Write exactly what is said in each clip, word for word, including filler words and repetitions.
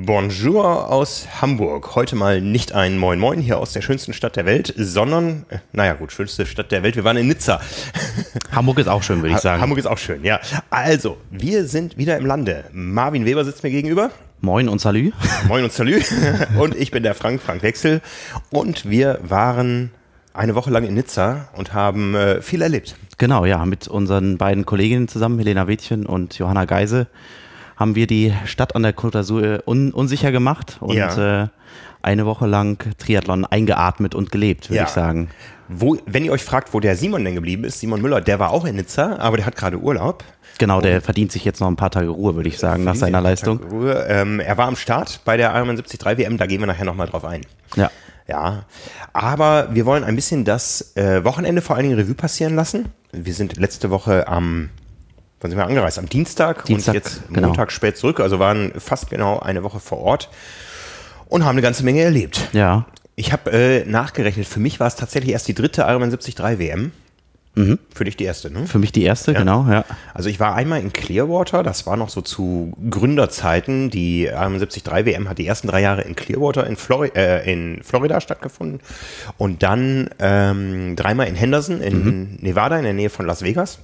Bonjour aus Hamburg. Heute mal nicht ein Moin Moin hier aus der schönsten Stadt der Welt, sondern, äh, naja gut, schönste Stadt der Welt, wir waren in Nizza. Hamburg ist auch schön, würde ich sagen. Hamburg ist auch schön, ja. Also, wir sind wieder im Lande. Marvin Weber sitzt mir gegenüber. Moin und Salü. Moin und Salü. Und ich bin der Frank, Frank Wechsel. Und wir waren eine Woche lang in Nizza und haben äh, viel erlebt. Genau, ja, mit unseren beiden Kolleginnen zusammen, Helena Wädchen und Johanna Geise, haben wir die Stadt an der Côte d'Azur un- unsicher gemacht und ja. äh, eine Woche lang Triathlon eingeatmet und gelebt, würde ja. ich sagen. Wo, wenn ihr euch fragt, wo der Simon denn geblieben ist, Simon Müller, der war auch in Nizza, aber der hat gerade Urlaub. Genau, der und verdient sich jetzt noch ein paar Tage Ruhe, würde ich sagen, nach seiner Leistung. Ruhe. Ähm, er war am Start bei der Ironman siebzig drei W M, da gehen wir nachher nochmal drauf ein. Ja. Ja, aber wir wollen ein bisschen das äh, Wochenende vor allen Dingen Revue passieren lassen. Wir sind letzte Woche am, wann sind wir angereist? Am Dienstag, Dienstag und jetzt genau. Montag spät zurück, also waren fast genau eine Woche vor Ort und haben eine ganze Menge erlebt. Ja. Ich habe äh, nachgerechnet, für mich war es tatsächlich erst die dritte Ironman siebzig drei W M. Mhm. Für dich die erste, ne? Für mich die erste, ja. genau, ja. Also ich war einmal in Clearwater, das war noch so zu Gründerzeiten. Die Ironman siebzig drei W M hat die ersten drei Jahre in Clearwater in, Flori- äh, in Florida stattgefunden und dann ähm, dreimal in Henderson in mhm. Nevada in der Nähe von Las Vegas.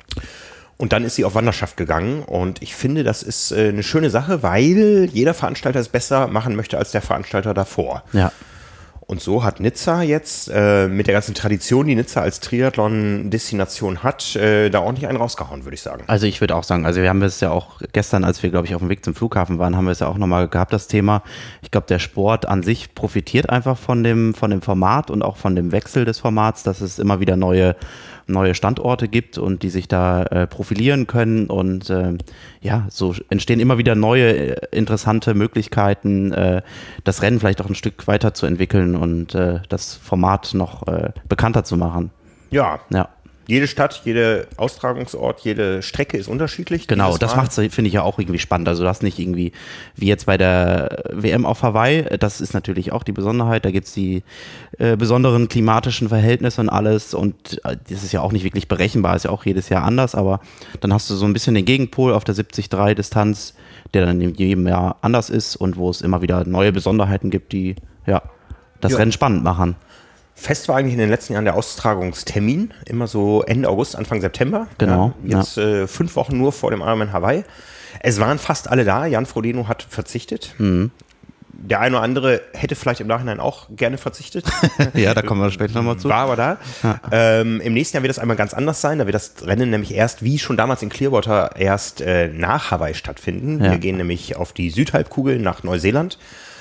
Und dann ist sie auf Wanderschaft gegangen und ich finde, das ist äh, eine schöne Sache, weil jeder Veranstalter es besser machen möchte als der Veranstalter davor. Ja. Und so hat Nizza jetzt äh, mit der ganzen Tradition, die Nizza als Triathlon-Destination hat, äh, da ordentlich einen rausgehauen, würde ich sagen. Also ich würde auch sagen, also wir haben es ja auch gestern, als wir, glaube ich, auf dem Weg zum Flughafen waren, haben wir es ja auch nochmal gehabt, das Thema. Ich glaube, der Sport an sich profitiert einfach von dem, von dem Format und auch von dem Wechsel des Formats, dass es immer wieder neue neue Standorte gibt und die sich da äh, profilieren können und äh, ja, so entstehen immer wieder neue äh, interessante Möglichkeiten, äh, das Rennen vielleicht auch ein Stück weiter zu entwickeln und äh, das Format noch äh, bekannter zu machen. Ja. Ja. Jede Stadt, jeder Austragungsort, jede Strecke ist unterschiedlich. Genau, das macht es, finde ich, ja auch irgendwie spannend. Also das nicht irgendwie, wie jetzt bei der W M auf Hawaii, das ist natürlich auch die Besonderheit, da gibt es die äh, besonderen klimatischen Verhältnisse und alles und äh, das ist ja auch nicht wirklich berechenbar, ist ja auch jedes Jahr anders, aber dann hast du so ein bisschen den Gegenpol auf der siebzig drei Distanz, der dann in jedem Jahr anders ist und wo es immer wieder neue Besonderheiten gibt, die ja das ja. Rennen spannend machen. Fest war eigentlich in den letzten Jahren der Austragungstermin, immer so Ende August, Anfang September. Genau. Ja, jetzt ja. Äh, fünf Wochen nur vor dem Ironman Hawaii. Es waren fast alle da. Jan Frodeno hat verzichtet. Mhm. Der eine oder andere hätte vielleicht im Nachhinein auch gerne verzichtet. Ja, da kommen wir später nochmal zu. War aber da. Ja. Ähm, Im nächsten Jahr wird das einmal ganz anders sein. Da wird das Rennen nämlich erst, wie schon damals in Clearwater, erst äh, nach Hawaii stattfinden. Ja. Wir gehen nämlich auf die Südhalbkugel nach Neuseeland.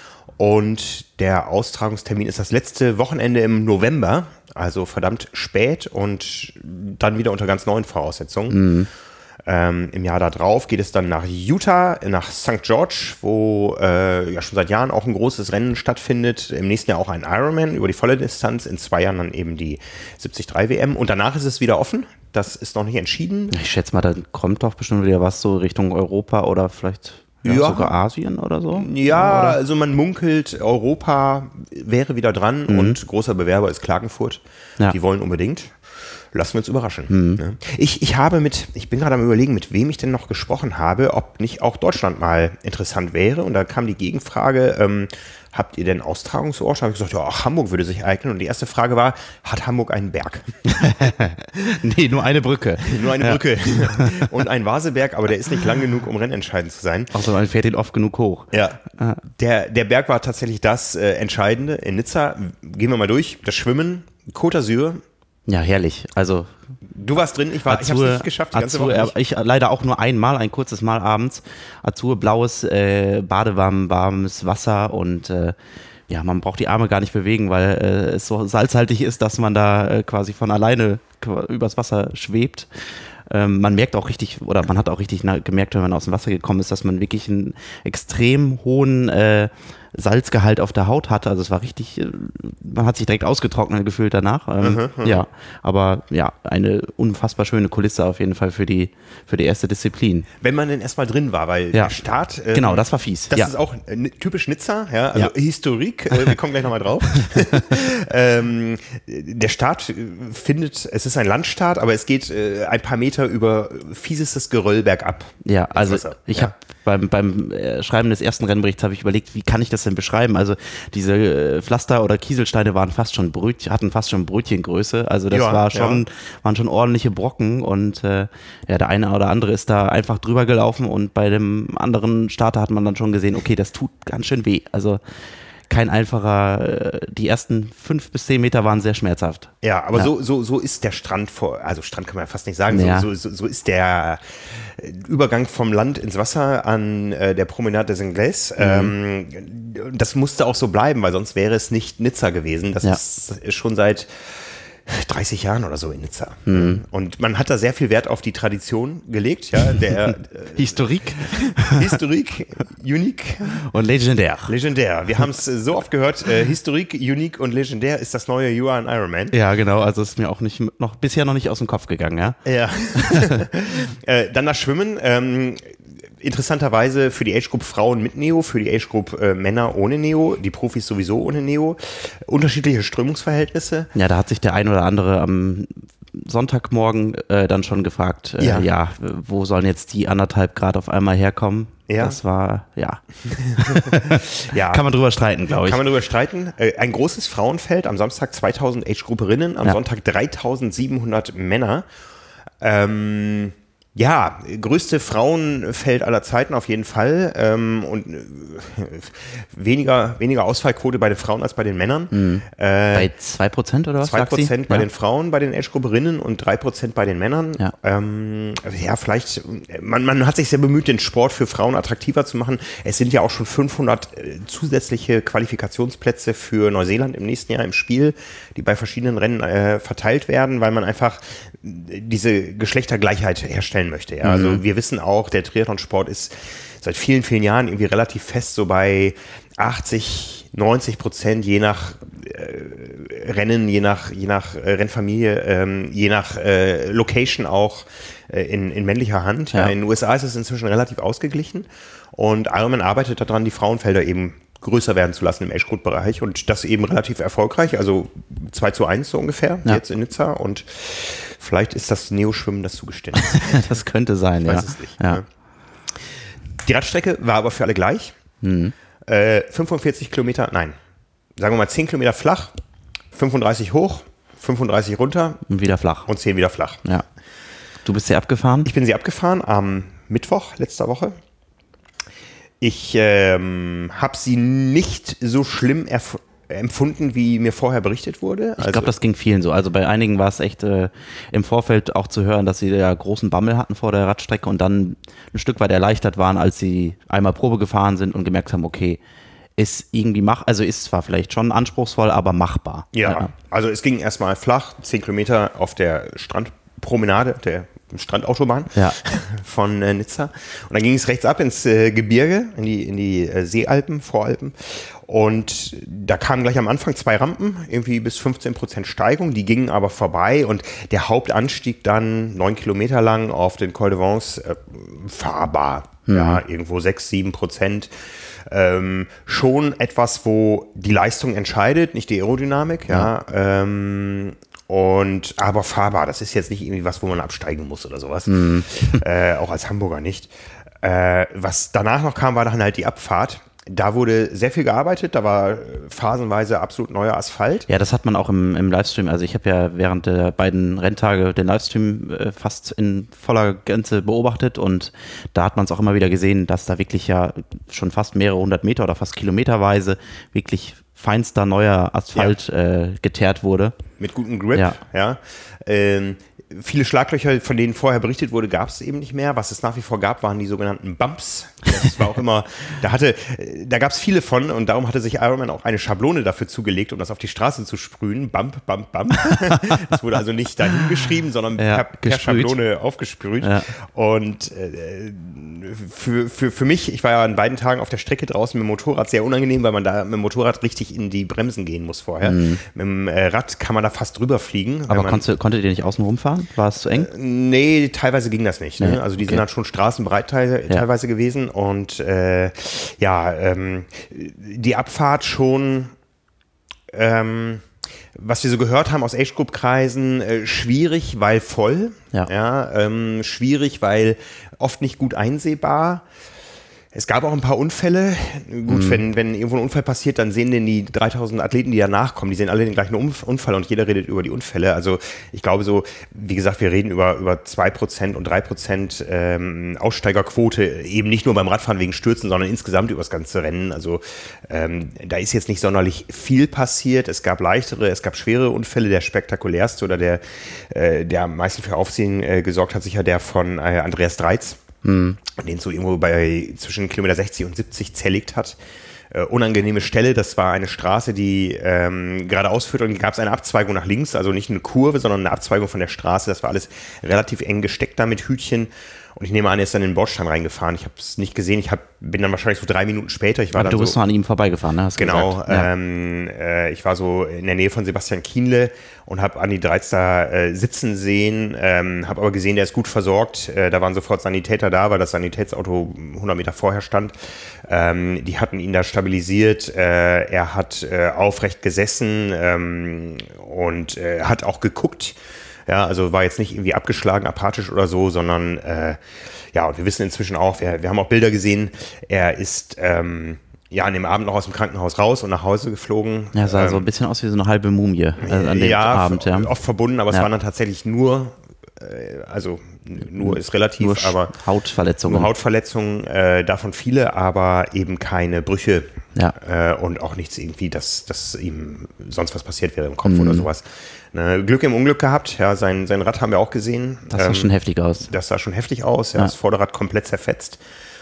Und der Austragungstermin ist das letzte Wochenende im November, also verdammt spät und dann wieder unter ganz neuen Voraussetzungen. Mhm. Ähm, Im Jahr darauf geht es dann nach Utah, nach Sankt George, wo äh, ja schon seit Jahren auch ein großes Rennen stattfindet. Im nächsten Jahr auch ein Ironman über die volle Distanz, in zwei Jahren dann eben die siebzig drei W M. Und danach ist es wieder offen. Das ist noch nicht entschieden. Ich schätze mal, da kommt doch bestimmt wieder was so Richtung Europa oder vielleicht... Ja, ja, sogar Asien oder so? Ja, oder? Also man munkelt, Europa wäre wieder dran mhm. und großer Bewerber ist Klagenfurt. Ja. Die wollen unbedingt. Lassen wir uns überraschen. Mhm. Ne? Ich, ich habe mit, ich bin gerade am Überlegen, mit wem ich denn noch gesprochen habe, ob nicht auch Deutschland mal interessant wäre. Und da kam die Gegenfrage, ähm, habt ihr denn Austragungsort? Da habe ich gesagt, ja, ach, Hamburg würde sich eignen. Und die erste Frage war, hat Hamburg einen Berg? Nee, nur eine Brücke. Nur eine ja. Brücke. Und ein Vaseberg, aber der ist nicht lang genug, um rennentscheidend zu sein. Ach so, man fährt ihn oft genug hoch. Ja, der, der Berg war tatsächlich das äh, Entscheidende. In Nizza, gehen wir mal durch, das Schwimmen, Côte d'Azur. Ja, herrlich. Also du warst drin, ich, war, ich habe es nicht geschafft, die ganze Azur, Woche nicht. Ich leider auch nur einmal, ein kurzes Mal abends. Azur, blaues äh, Badewarm, warmes Wasser und äh, ja, man braucht die Arme gar nicht bewegen, weil äh, es so salzhaltig ist, dass man da äh, quasi von alleine übers Wasser schwebt. Ähm, man merkt auch richtig, oder man hat auch richtig gemerkt, wenn man aus dem Wasser gekommen ist, dass man wirklich einen extrem hohen äh, Salzgehalt auf der Haut hatte. Also es war richtig, man hat sich direkt ausgetrocknet gefühlt danach. Ähm, mhm, mhm. Ja, aber ja, eine unfassbar schöne Kulisse auf jeden Fall für die, für die erste Disziplin. Wenn man denn erstmal drin war, weil ja. der Start... Ähm, genau, das war fies. Das ja. ist auch äh, typisch Nizza, ja, also ja. Historik, äh, wir kommen gleich nochmal drauf. ähm, der Start findet, es ist ein Landstart, aber es geht äh, ein paar Meter über fiesestes Geröll bergab. Ja, also ich ja. habe Beim, beim äh, Schreiben des ersten Rennberichts habe ich überlegt, wie kann ich das denn beschreiben? Also diese äh, Pflaster- oder Kieselsteine waren fast schon Brötchen, hatten fast schon Brötchengröße. Also das Ja, war schon, ja. waren schon ordentliche Brocken und äh, ja, der eine oder andere ist da einfach drüber gelaufen und bei dem anderen Starter hat man dann schon gesehen, okay, das tut ganz schön weh. Also kein einfacher, die ersten fünf bis zehn Meter waren sehr schmerzhaft. Ja, aber ja. So, so, so ist der Strand vor, also Strand kann man ja fast nicht sagen, ja. so, so, so ist der Übergang vom Land ins Wasser an äh, der Promenade des Anglais. Mhm. Ähm, das musste auch so bleiben, weil sonst wäre es nicht Nizza gewesen. Das ja. ist schon seit dreißig Jahren oder so in Nizza. Mhm. Und man hat da sehr viel Wert auf die Tradition gelegt. Ja, der äh, Historik. Historik, unique. Und legendär. Legendär. Wir haben es so oft gehört, äh, Historik, unique und legendär ist das neue You Are an Ironman. Ja, genau. Also ist mir auch nicht noch bisher noch nicht aus dem Kopf gegangen. Ja. Ja. äh, dann das Schwimmen. Ähm, Interessanterweise für die Age Group Frauen mit Neo, für die Age Group äh, Männer ohne Neo, die Profis sowieso ohne Neo. Unterschiedliche Strömungsverhältnisse. Ja, da hat sich der ein oder andere am Sonntagmorgen äh, dann schon gefragt, äh, ja. ja, wo sollen jetzt die anderthalb Grad auf einmal herkommen? Ja. Das war, ja. ja. Kann man drüber streiten, glaube ich. Kann man drüber streiten. Äh, ein großes Frauenfeld, am Samstag zweitausend Age Grouperinnen, am ja. Sonntag dreitausendsiebenhundert Männer. Ähm... Ja, größte Frauenfeld aller Zeiten auf jeden Fall ähm, und äh, weniger, weniger Ausfallquote bei den Frauen als bei den Männern. Mhm. Äh, bei zwei Prozent oder was? zwei Prozent bei ja. den Frauen, bei den Age-Grupperinnen und drei Prozent bei den Männern. Ja, ähm, ja vielleicht, man, man hat sich sehr bemüht, den Sport für Frauen attraktiver zu machen. Es sind ja auch schon fünfhundert äh, zusätzliche Qualifikationsplätze für Neuseeland im nächsten Jahr im Spiel, die bei verschiedenen Rennen äh, verteilt werden, weil man einfach diese Geschlechtergleichheit herstellen möchte. Ja? Also mhm. wir wissen auch, der Triathlonsport ist seit vielen, vielen Jahren irgendwie relativ fest so bei achtzig, neunzig Prozent je nach äh, Rennen, je nach, je nach äh, Rennfamilie, ähm, je nach äh, Location auch äh, in, in männlicher Hand. Ja. Ja, in den U S A ist es inzwischen relativ ausgeglichen und Ironman arbeitet daran, die Frauenfelder eben größer werden zu lassen im Age-Group-Bereich und das eben relativ erfolgreich, also zwei zu eins so ungefähr, ja. jetzt in Nizza und vielleicht ist das Neoschwimmen das Zugeständnis. Das könnte sein, ich ja. weiß es nicht. Ja. Ne? Die Radstrecke war aber für alle gleich. Mhm. Äh, fünfundvierzig Kilometer, nein, sagen wir mal zehn Kilometer flach, fünfunddreißig hoch, fünfunddreißig runter. Und wieder flach. Und zehn wieder flach. Ja. Du bist sie abgefahren? Ich bin sie abgefahren am Mittwoch letzter Woche. Ich ähm, habe sie nicht so schlimm erf- empfunden, wie mir vorher berichtet wurde. Ich glaube, das ging vielen so. Also bei einigen war es echt äh, im Vorfeld auch zu hören, dass sie ja großen Bammel hatten vor der Radstrecke und dann ein Stück weit erleichtert waren, als sie einmal Probe gefahren sind und gemerkt haben, okay, ist irgendwie mach, also ist zwar vielleicht schon anspruchsvoll, aber machbar. Ja, ja. Also es ging erstmal flach, zehn Kilometer auf der Strandpromenade, der Strandautobahn ja. von äh, Nizza. Und dann ging es rechts ab ins äh, Gebirge, in die, in die äh, Seealpen, Voralpen. Und da kamen gleich am Anfang zwei Rampen, irgendwie bis fünfzehn Prozent Steigung. Die gingen aber vorbei und der Hauptanstieg dann neun Kilometer lang auf den Col de Vence äh, fahrbar. Mhm. Ja, irgendwo sechs, sieben Prozent. Ähm, schon etwas, wo die Leistung entscheidet, nicht die Aerodynamik. Ja. ja ähm, Und, aber fahrbar, das ist jetzt nicht irgendwie was, wo man absteigen muss oder sowas. Mhm. Äh, auch als Hamburger nicht. Äh, was danach noch kam, war dann halt die Abfahrt. Da wurde sehr viel gearbeitet, da war phasenweise absolut neuer Asphalt. Ja, das hat man auch im, im Livestream. Also ich habe ja während der beiden Renntage den Livestream äh, fast in voller Gänze beobachtet und da hat man es auch immer wieder gesehen, dass da wirklich ja schon fast mehrere hundert Meter oder fast kilometerweise wirklich feinster neuer Asphalt ja. äh, geteert wurde. Mit gutem Grip, ja. ja. Ähm, viele Schlaglöcher, von denen vorher berichtet wurde, gab es eben nicht mehr. Was es nach wie vor gab, waren die sogenannten Bumps. Das war auch immer, da hatte, da gab es viele von und darum hatte sich Ironman auch eine Schablone dafür zugelegt, um das auf die Straße zu sprühen. Bump, Bump, Bump. Das wurde also nicht dahin geschrieben, sondern ja, per, per Schablone aufgesprüht. Ja. Und äh, für, für, für mich, ich war ja an beiden Tagen auf der Strecke draußen mit dem Motorrad, sehr unangenehm, weil man da mit dem Motorrad richtig in die Bremsen gehen muss vorher. Mhm. Mit dem äh, Rad kann man da fast drüber fliegen. Aber konntest, konntet ihr nicht außen rumfahren? War es zu eng? Äh, nee, teilweise ging das nicht. Ne? Ja, also die okay. sind halt schon straßenbreit teil, ja. teilweise gewesen und äh, ja, ähm, die Abfahrt schon, ähm, was wir so gehört haben aus Age-Group-Kreisen, äh, schwierig, weil voll. Ja. Ja, ähm, schwierig, weil oft nicht gut einsehbar. Es gab auch ein paar Unfälle. Gut, mhm. wenn, wenn irgendwo ein Unfall passiert, dann sehen denn die dreitausend Athleten, die danach kommen, die sehen alle den gleichen Unfall und jeder redet über die Unfälle. Also ich glaube so, wie gesagt, wir reden über, über zwei Prozent und drei Prozent ähm, Aussteigerquote, eben nicht nur beim Radfahren wegen Stürzen, sondern insgesamt über das ganze Rennen. Also ähm, da ist jetzt nicht sonderlich viel passiert. Es gab leichtere, es gab schwere Unfälle. Der spektakulärste oder der, äh, der am meisten für Aufsehen äh, gesorgt hat, sicher der von äh, Andreas Dreiz. Mhm. Den so irgendwo bei zwischen Kilometer sechzig und siebzig zerlegt hat. Äh, unangenehme Stelle, das war eine Straße, die ähm, geradeaus führt und gab es eine Abzweigung nach links, also nicht eine Kurve, sondern eine Abzweigung von der Straße. Das war alles relativ eng gesteckt da mit Hütchen. Und ich nehme an, er ist dann in den Bordstein reingefahren. Ich habe es nicht gesehen. Ich hab, bin dann wahrscheinlich so drei Minuten später. Ich war Aber dann du bist so, noch an ihm vorbeigefahren, ne? Hast genau. gesagt. Ja. Ähm, äh, ich war so in der Nähe von Sebastian Kienle und habe Andi Dreiz da äh, sitzen sehen. Ähm, habe aber gesehen, der ist gut versorgt. Äh, da waren sofort Sanitäter da, weil das Sanitätsauto hundert Meter vorher stand. Ähm, die hatten ihn da stabilisiert. Äh, er hat äh, aufrecht gesessen ähm, und äh, hat auch geguckt. Ja, also war jetzt nicht irgendwie abgeschlagen, apathisch oder so, sondern äh, ja, und wir wissen inzwischen auch, wir, wir haben auch Bilder gesehen, er ist ähm, ja an dem Abend noch aus dem Krankenhaus raus und nach Hause geflogen. Ja, sah ähm, so ein bisschen aus wie so eine halbe Mumie äh, an dem ja, Abend. Ja, oft verbunden, aber ja. es waren dann tatsächlich nur, äh, also nur ist relativ, nur aber Hautverletzungen. Nur Hautverletzungen, äh, davon viele, aber eben keine Brüche. Ja. Äh, und auch nichts irgendwie, dass, dass ihm sonst was passiert wäre im Kopf mhm. oder sowas. Ne, Glück im Unglück gehabt, ja, sein, sein Rad haben wir auch gesehen. Das sah ähm, schon heftig aus. Das sah schon heftig aus, ja, ja. Das Vorderrad komplett zerfetzt.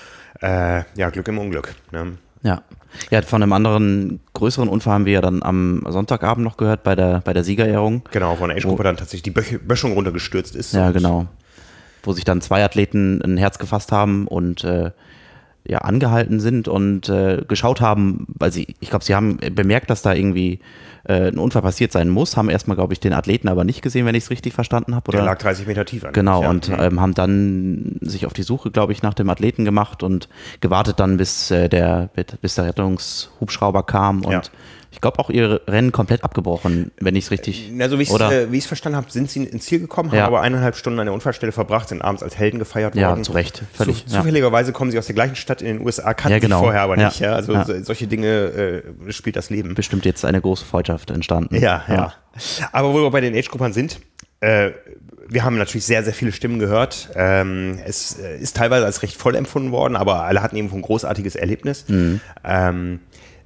Äh, ja, Glück im Unglück. Ne? Ja. Ja, von einem anderen größeren Unfall haben wir ja dann am Sonntagabend noch gehört bei der, bei der Siegerehrung. Genau, wo eine Age-Gruppe dann tatsächlich die Böch- Böschung runtergestürzt ist. Ja, genau. Wo sich dann zwei Athleten ein Herz gefasst haben und äh, ja, angehalten sind und äh, geschaut haben, weil sie, ich glaube, sie haben bemerkt, dass da irgendwie äh, ein Unfall passiert sein muss, haben erstmal, glaube ich, den Athleten aber nicht gesehen, wenn ich es richtig verstanden habe. Der lag dreißig Meter tiefer. Genau, ja. und ähm, haben dann sich auf die Suche, glaube ich, nach dem Athleten gemacht und gewartet dann, bis, äh, der, bis der Rettungshubschrauber kam und ja. ich glaube auch ihr Rennen komplett abgebrochen, wenn ich es richtig... Na, so wie ich es äh, verstanden habe, sind sie ins Ziel gekommen, ja. haben aber eineinhalb Stunden an der Unfallstelle verbracht, sind abends als Helden gefeiert ja, worden. Ja, zu Recht. Völlig, zu, zufälligerweise kommen sie aus der gleichen Stadt in den U S A, kannten ja, genau. sie vorher aber nicht. Ja. Ja. Also ja. solche Dinge äh, spielt das Leben. Bestimmt jetzt eine große Freundschaft entstanden. Ja, ja. ja. Aber wo wir bei den Age-Gruppern sind, äh, wir haben natürlich sehr, sehr viele Stimmen gehört. Ähm, es ist teilweise als recht voll empfunden worden, aber alle hatten eben ein großartiges Erlebnis. Mhm. Ähm,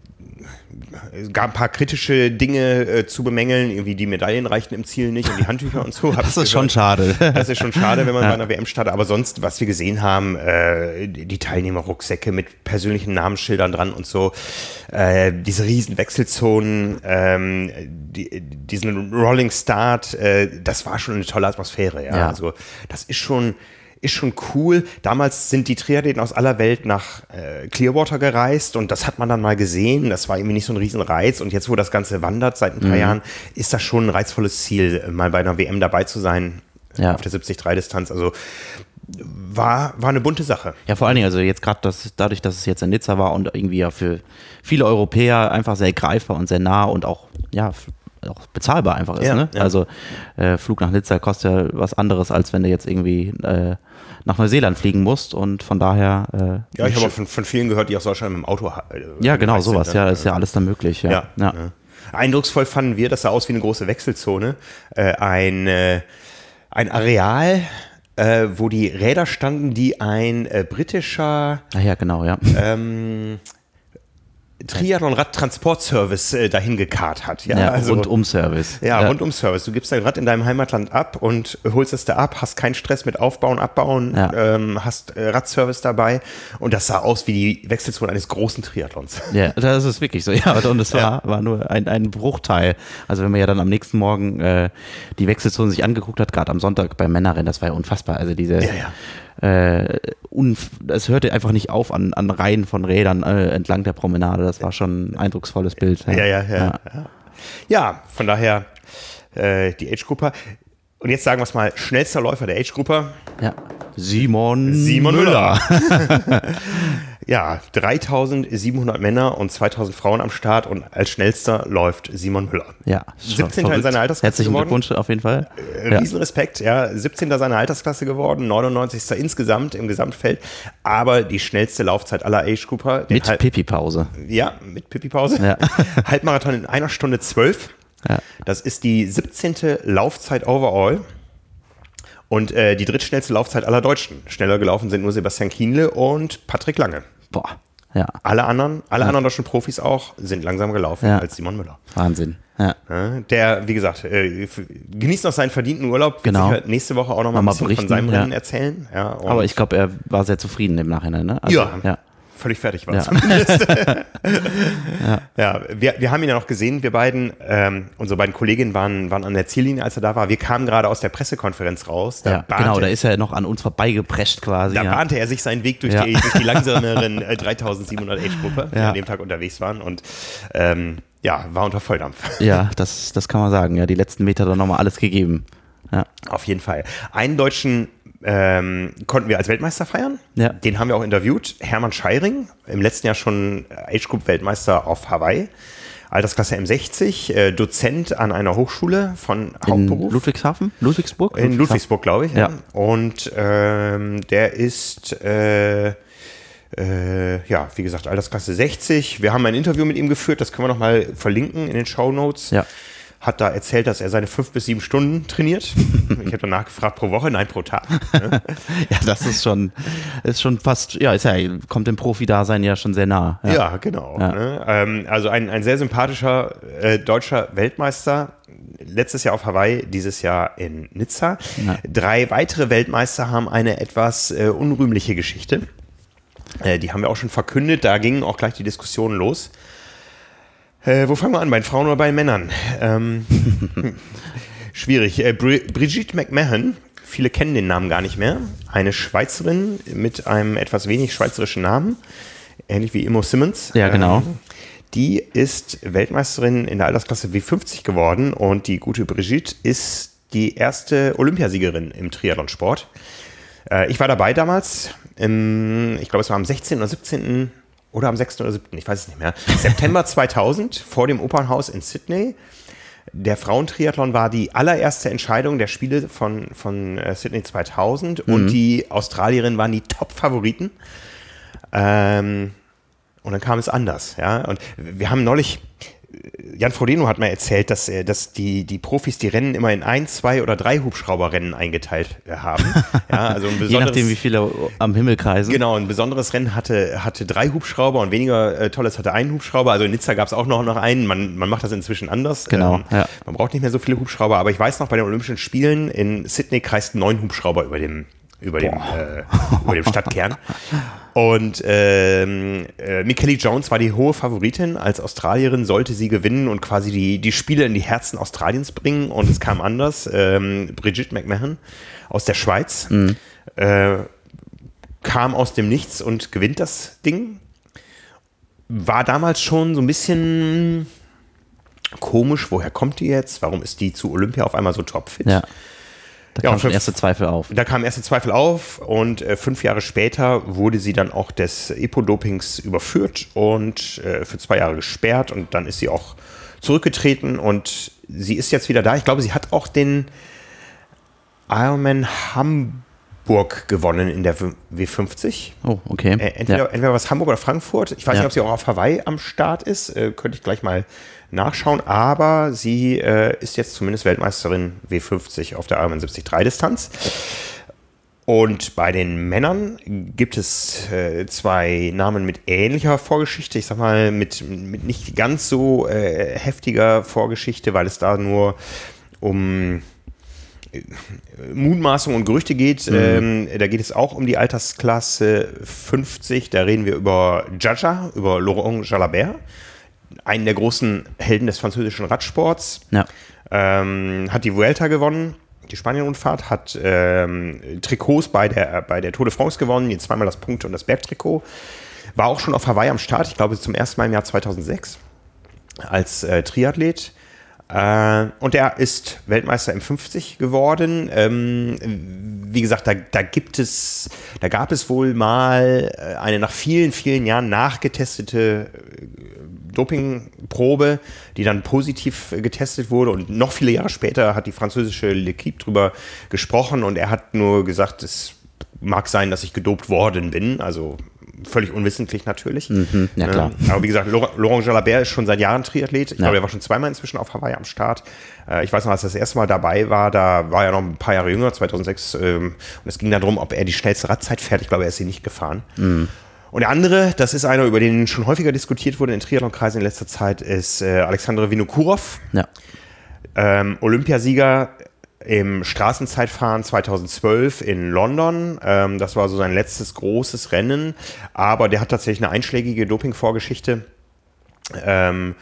Es gab ein paar kritische Dinge äh, zu bemängeln, irgendwie die Medaillen reichten im Ziel nicht und die Handtücher und so. Das ist gehört. schon schade. Das ist schon schade, wenn man ja. bei einer W M startet. Aber sonst, was wir gesehen haben, äh, die Teilnehmerrucksäcke mit persönlichen Namensschildern dran und so, äh, diese riesen Wechselzonen, ähm, die, diesen Rolling Start, äh, das war schon eine tolle Atmosphäre. Ja? Ja. Also das ist schon... Ist schon cool. Damals sind die Triathleten aus aller Welt nach äh, Clearwater gereist und das hat man dann mal gesehen. Das war irgendwie nicht so ein Riesenreiz. Und jetzt, wo das Ganze wandert seit ein paar mhm. Jahren, ist das schon ein reizvolles Ziel, mal bei einer W M dabei zu sein ja. auf der siebzig drei Distanz. Also war, war eine bunte Sache. Ja, vor allen Dingen, also jetzt gerade das, dadurch, dass es jetzt in Nizza war und irgendwie ja für viele Europäer einfach sehr greifbar und sehr nah und auch, ja, auch bezahlbar einfach ist. Ja, ne? ja. Also äh, Flug nach Nizza kostet ja was anderes, als wenn du jetzt irgendwie äh, nach Neuseeland fliegen musst und von daher... Äh, ja, ich habe auch von, von vielen gehört, die aus Deutschland mit dem Auto... Äh, ja, genau, sowas. Sind, ja, ist ja alles dann möglich. Ja. Ja, ja. ja. Eindrucksvoll fanden wir, das sah aus wie eine große Wechselzone. Äh, ein, äh, ein Areal, äh, wo die Räder standen, die ein äh, britischer... Ah ja, genau, ja. Ähm, Triathlon-Rad-Transport-Service äh, dahin gekarrt hat. Ja, ja also, Rundum-Service. Ja, ja. Rundum-Service. Du gibst dein Rad in deinem Heimatland ab und holst es da ab, hast keinen Stress mit Aufbauen, Abbauen, ja. ähm, hast äh, Radservice dabei und das sah aus wie die Wechselzone eines großen Triathlons. Ja, das ist wirklich so. Ja, und es war, ja. war nur ein, ein Bruchteil. Also wenn man ja dann am nächsten Morgen äh, die Wechselzone sich angeguckt hat, gerade am Sonntag beim Männerrennen, das war ja unfassbar. Also diese... Ja, ja. Äh, es hörte einfach nicht auf an, an Reihen von Rädern äh, entlang der Promenade. Das war schon ein eindrucksvolles Bild. Ja, ja, ja. Ja, ja. ja. ja von daher äh, die Age-Grupper. Und jetzt sagen wir es mal, schnellster Läufer der Age-Grupper. Ja. Simon, Simon Müller. Ja, dreitausendsiebenhundert Männer und zweitausend Frauen am Start und als schnellster läuft Simon Müller. Ja, siebzehnter in seiner Altersklasse Herzlichen geworden. Glückwunsch auf jeden Fall. Äh, Riesenrespekt, ja. siebzehnter seiner Altersklasse geworden, neunundneunzigster insgesamt im Gesamtfeld, aber die schnellste Laufzeit aller Age-Grouper. Mit Halb- Pipi-Pause. Ja, mit Pipi-Pause. Ja. Halbmarathon in einer Stunde zwölf. Ja. Das ist die siebzehnte Laufzeit overall. Und äh, die drittschnellste Laufzeit aller Deutschen. Schneller gelaufen sind nur Sebastian Kienle und Patrick Lange. Boah, ja. Alle anderen, alle ja. anderen deutschen Profis auch, sind langsam gelaufen ja. als Simon Müller. Wahnsinn. Ja. Ja, der, wie gesagt, äh, genießt noch seinen verdienten Urlaub. Genau. Wird sicher nächste Woche auch noch mal ein bisschen berichten, von seinem Rennen ja. erzählen. Ja, aber ich glaube, er war sehr zufrieden im Nachhinein. Ne? Also, ja. ja. Völlig fertig war ja. zumindest. ja, ja wir, wir haben ihn ja noch gesehen, wir beiden, ähm, unsere beiden Kolleginnen waren, waren an der Ziellinie, als er da war. Wir kamen gerade aus der Pressekonferenz raus. Da ja, genau, da ist er noch an uns vorbeigeprescht quasi. Da ja. bahnte er sich seinen Weg durch, ja. die, durch die langsameren äh, dreitausendsiebenhundert Age-Gruppe, die ja. an dem Tag unterwegs waren und ähm, ja, war unter Volldampf. Ja, das, das kann man sagen. Ja, die letzten Meter dann nochmal alles gegeben. Ja. Auf jeden Fall. Einen deutschen Ähm, konnten wir als Weltmeister feiern. Ja. Den haben wir auch interviewt. Hermann Scheiring, im letzten Jahr schon Age-Group-Weltmeister auf Hawaii. Altersklasse M sechzig, äh, Dozent an einer Hochschule von Hauptberuf. In Ludwigshafen? Ludwigsburg? In Ludwigsburg, glaube ich. Ja. Ja. Und ähm, der ist, äh, äh, ja, wie gesagt, Altersklasse sechzig. Wir haben ein Interview mit ihm geführt, das können wir nochmal verlinken in den Shownotes. Ja. Hat da erzählt, dass er seine fünf bis sieben Stunden trainiert. Ich habe danach gefragt, pro Woche? Nein, pro Tag. Ne? Ja, das ist schon, ist schon fast, ja, ist ja, kommt dem Profi-Dasein ja schon sehr nah. Ja, ja genau. Ja. Ne? Ähm, also ein, ein sehr sympathischer äh, deutscher Weltmeister. Letztes Jahr auf Hawaii, dieses Jahr in Nizza. Ja. Drei weitere Weltmeister haben eine etwas äh, unrühmliche Geschichte. Äh, die haben wir auch schon verkündet. Da gingen auch gleich die Diskussionen los. Äh, wo fangen wir an? Bei den Frauen oder bei den Männern? Ähm, schwierig. Äh, Bri- Brigitte McMahon, viele kennen den Namen gar nicht mehr. Eine Schweizerin mit einem etwas wenig schweizerischen Namen, ähnlich wie Immo Simmons. Ja, genau. Ähm, die ist Weltmeisterin in der Altersklasse W fünfzig geworden und die gute Brigitte ist die erste Olympiasiegerin im Triathlonsport. Äh, ich war dabei damals, im, ich glaube es war am sechzehnten oder siebzehnten oder am sechsten oder siebten, ich weiß es nicht mehr, September zweitausend vor dem Opernhaus in Sydney. Der Frauentriathlon war die allererste Entscheidung der Spiele von, von äh, Sydney zweitausend mhm. und die Australierinnen waren die Top-Favoriten. Ähm, und dann kam es anders. Ja? Und wir haben neulich, Jan Frodeno hat mal erzählt, dass, dass die, die Profis die Rennen immer in ein, zwei oder drei Hubschrauberrennen eingeteilt haben. Ja, also ein Je nachdem, wie viele am Himmel kreisen. Genau, ein besonderes Rennen hatte, hatte drei Hubschrauber und weniger äh, tolles hatte einen Hubschrauber. Also in Nizza gab es auch noch, noch einen. Man, man macht das inzwischen anders. Genau, ähm, ja. Man braucht nicht mehr so viele Hubschrauber. Aber ich weiß noch, bei den Olympischen Spielen in Sydney kreisten neun Hubschrauber über dem, über dem, äh, über dem Stadtkern. Und ähm, äh, Michele Jones war die hohe Favoritin. Als Australierin sollte sie gewinnen und quasi die, die Spiele in die Herzen Australiens bringen. Und es kam anders. Ähm, Brigitte McMahon aus der Schweiz mhm. äh, kam aus dem Nichts und gewinnt das Ding. War damals schon so ein bisschen komisch. Woher kommt die jetzt? Warum ist die zu Olympia auf einmal so topfit? Ja. Da kamen ja, schon erste Zweifel auf. Da kamen erste Zweifel auf und äh, fünf Jahre später wurde sie dann auch des Epo-Dopings überführt und äh, für zwei Jahre gesperrt und dann ist sie auch zurückgetreten und sie ist jetzt wieder da. Ich glaube, sie hat auch den Ironman Hamburg gewonnen in der W fünfzig. Oh, okay. Äh, entweder, ja. entweder was Hamburg oder Frankfurt. Ich weiß ja. nicht, ob sie auch auf Hawaii am Start ist. Äh, könnte ich gleich mal nachschauen, aber sie äh, ist jetzt zumindest Weltmeisterin W fünfzig auf der Ironman siebzig Komma drei Distanz. Und bei den Männern gibt es äh, zwei Namen mit ähnlicher Vorgeschichte, ich sag mal mit, mit nicht ganz so äh, heftiger Vorgeschichte, weil es da nur um äh, Mutmaßungen und Gerüchte geht. Mhm. Ähm, da geht es auch um die Altersklasse fünfzig, da reden wir über Jaja, über Laurent Jalabert, einen der großen Helden des französischen Radsports, ja. ähm, hat die Vuelta gewonnen, die Spanien-Rundfahrt, hat ähm, Trikots bei der, bei der Tour de France gewonnen, jetzt zweimal das Punkte- und das Bergtrikot, war auch schon auf Hawaii am Start, ich glaube zum ersten Mal im Jahr zweitausendsechs als äh, Triathlet. Äh, und er ist Weltmeister im fünfzig geworden. Ähm, wie gesagt, da, da gibt es, da gab es wohl mal eine nach vielen, vielen Jahren nachgetestete Dopingprobe, die dann positiv getestet wurde und noch viele Jahre später hat die französische L'Équipe drüber gesprochen und er hat nur gesagt, es mag sein, dass ich gedopt worden bin, also völlig unwissentlich natürlich. Mhm, ja, klar. Ähm, aber wie gesagt, Laurent Jalabert ist schon seit Jahren Triathlet. Ich ja. glaube, er war schon zweimal inzwischen auf Hawaii am Start. Äh, ich weiß noch, als er das erste Mal dabei war, da war er noch ein paar Jahre jünger, zweitausendsechs. Ähm, und es ging darum, ob er die schnellste Radzeit fährt. Ich glaube, er ist sie nicht gefahren. Mhm. Und der andere, das ist einer, über den schon häufiger diskutiert wurde in Triathlonkreisen in letzter Zeit, ist äh, Alexander Vinokourov. Ja. Ähm, Olympiasieger im Straßenzeitfahren zweitausendzwölf in London. Ähm, das war so sein letztes großes Rennen. Aber der hat tatsächlich eine einschlägige Doping-Vorgeschichte. Ähm,